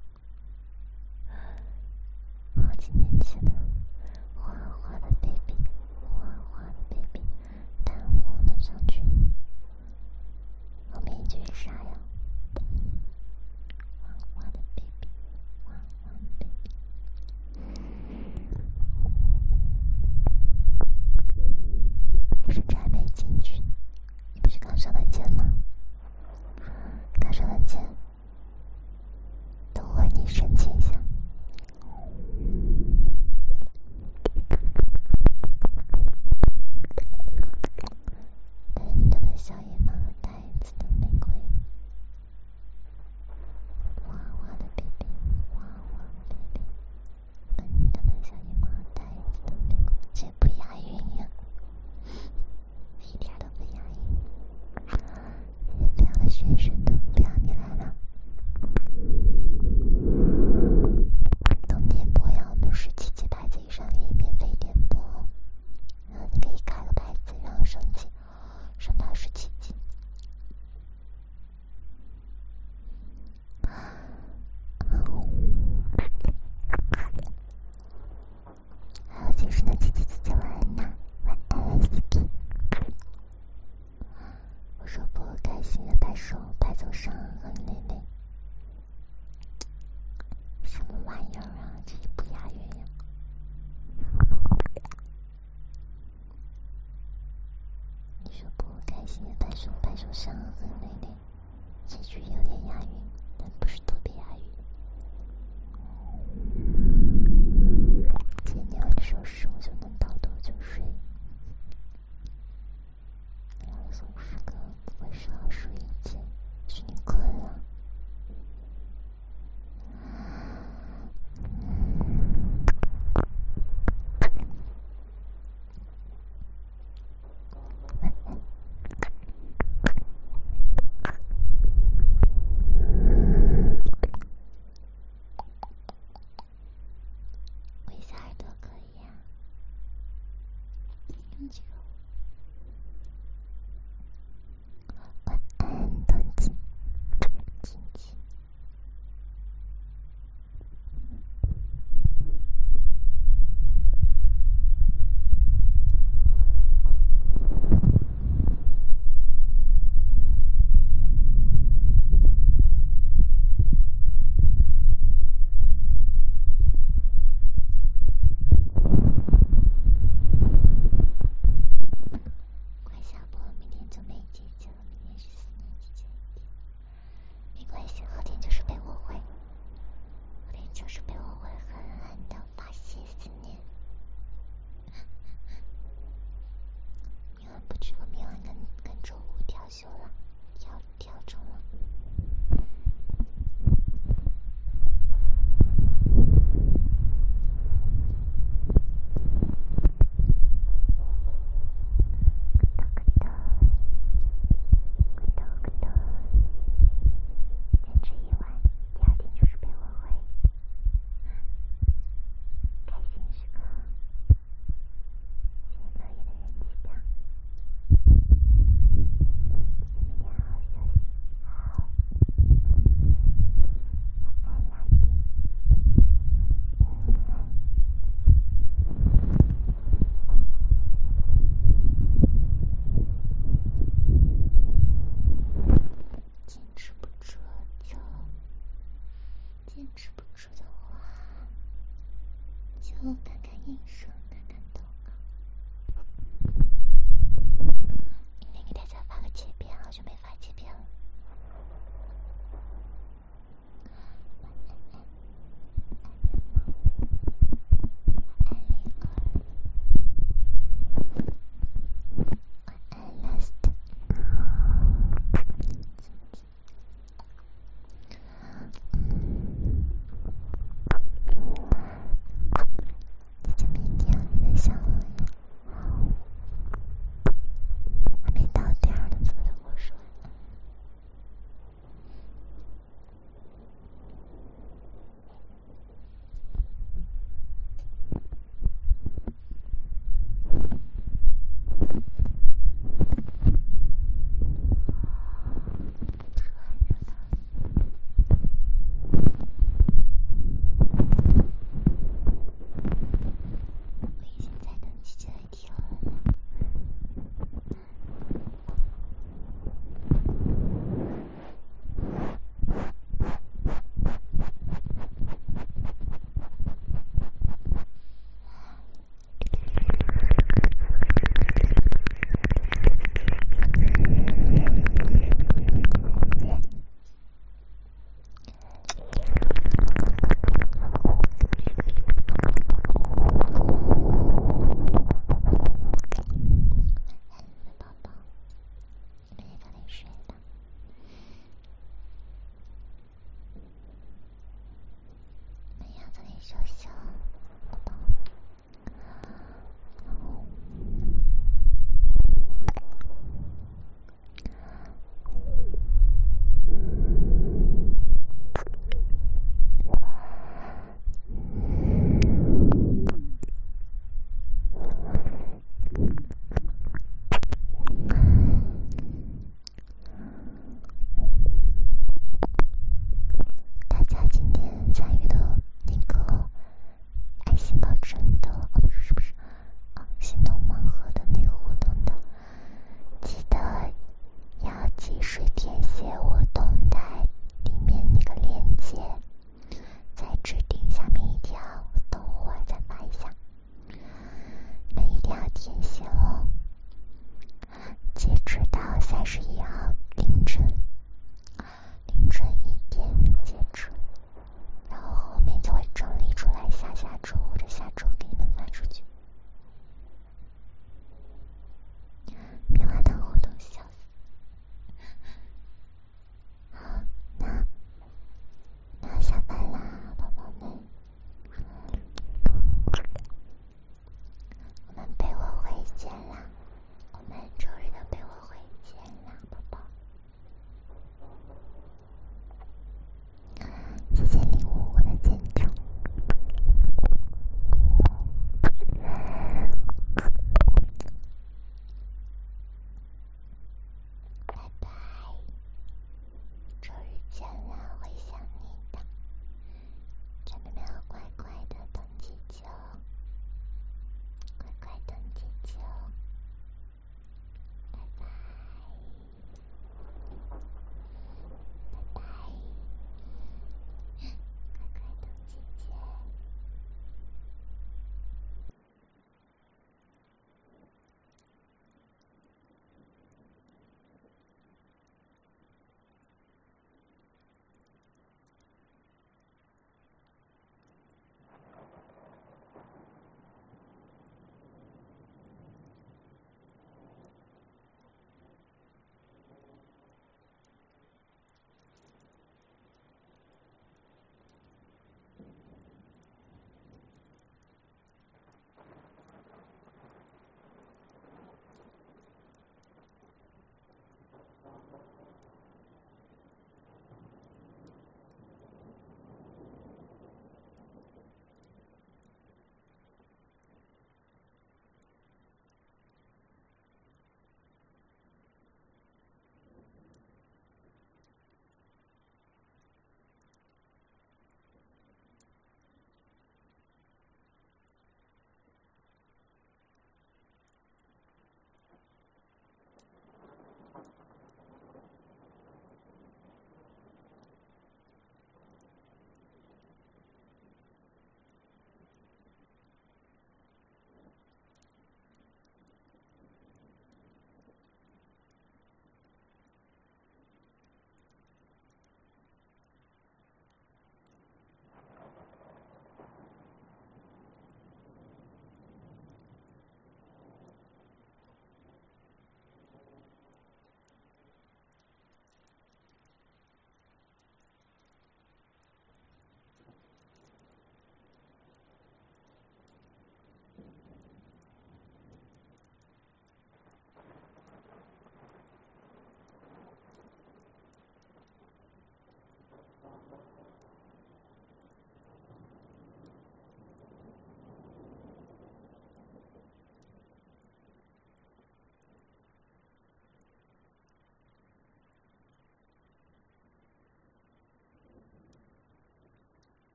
我。好几年前的花花的 baby， 花花的 baby， 淡黄的长裙，后面一句是啥呀？花花的 baby， 花花的 baby。不是还没进去，你不是刚上完键吗？刚上完键，等会儿你申请一下。等等的小野猫和袋子的玫瑰，花花的 baby， 花花的 baby， 等等的小野猫和袋子的玫瑰，这不押韵呀，一点都不押韵。不要了学生的，不要你来了。懂点播呀，我们17级牌子以上可以免费点播，然后你可以开个牌子，然后升级，升到17级。还有就是那7级晚安呐，晚安 SK。我说不开心的拍手拍走伤痕累累，什么玩意儿啊，这是不押韵呀。你说不开心的拍手拍走伤痕累累，这句有点押韵，但不是特别押韵。今天晚上10我就能倒头就睡，然后总是个不会少数一件，是你困了。我一下耳朵可以呀，用这个。晚安，冬季，亲亲。快下播，明天就没节气了，明天是4年级这一天。没关系，后天就是陪我会，后天就是陪我会狠狠的发泄思念。明晚不去了，明晚跟周五调休了，调整了。坚持一晚，第二天就是陪我会，开心时刻，谢谢乐意的人气票。明天好好休息，晚安垃圾。坚持不住的话，就看看音声，看看投稿。明天给大家发个切片，好久没发切片了。晚安，晚安灵儿，晚安 last。就明天声的，不是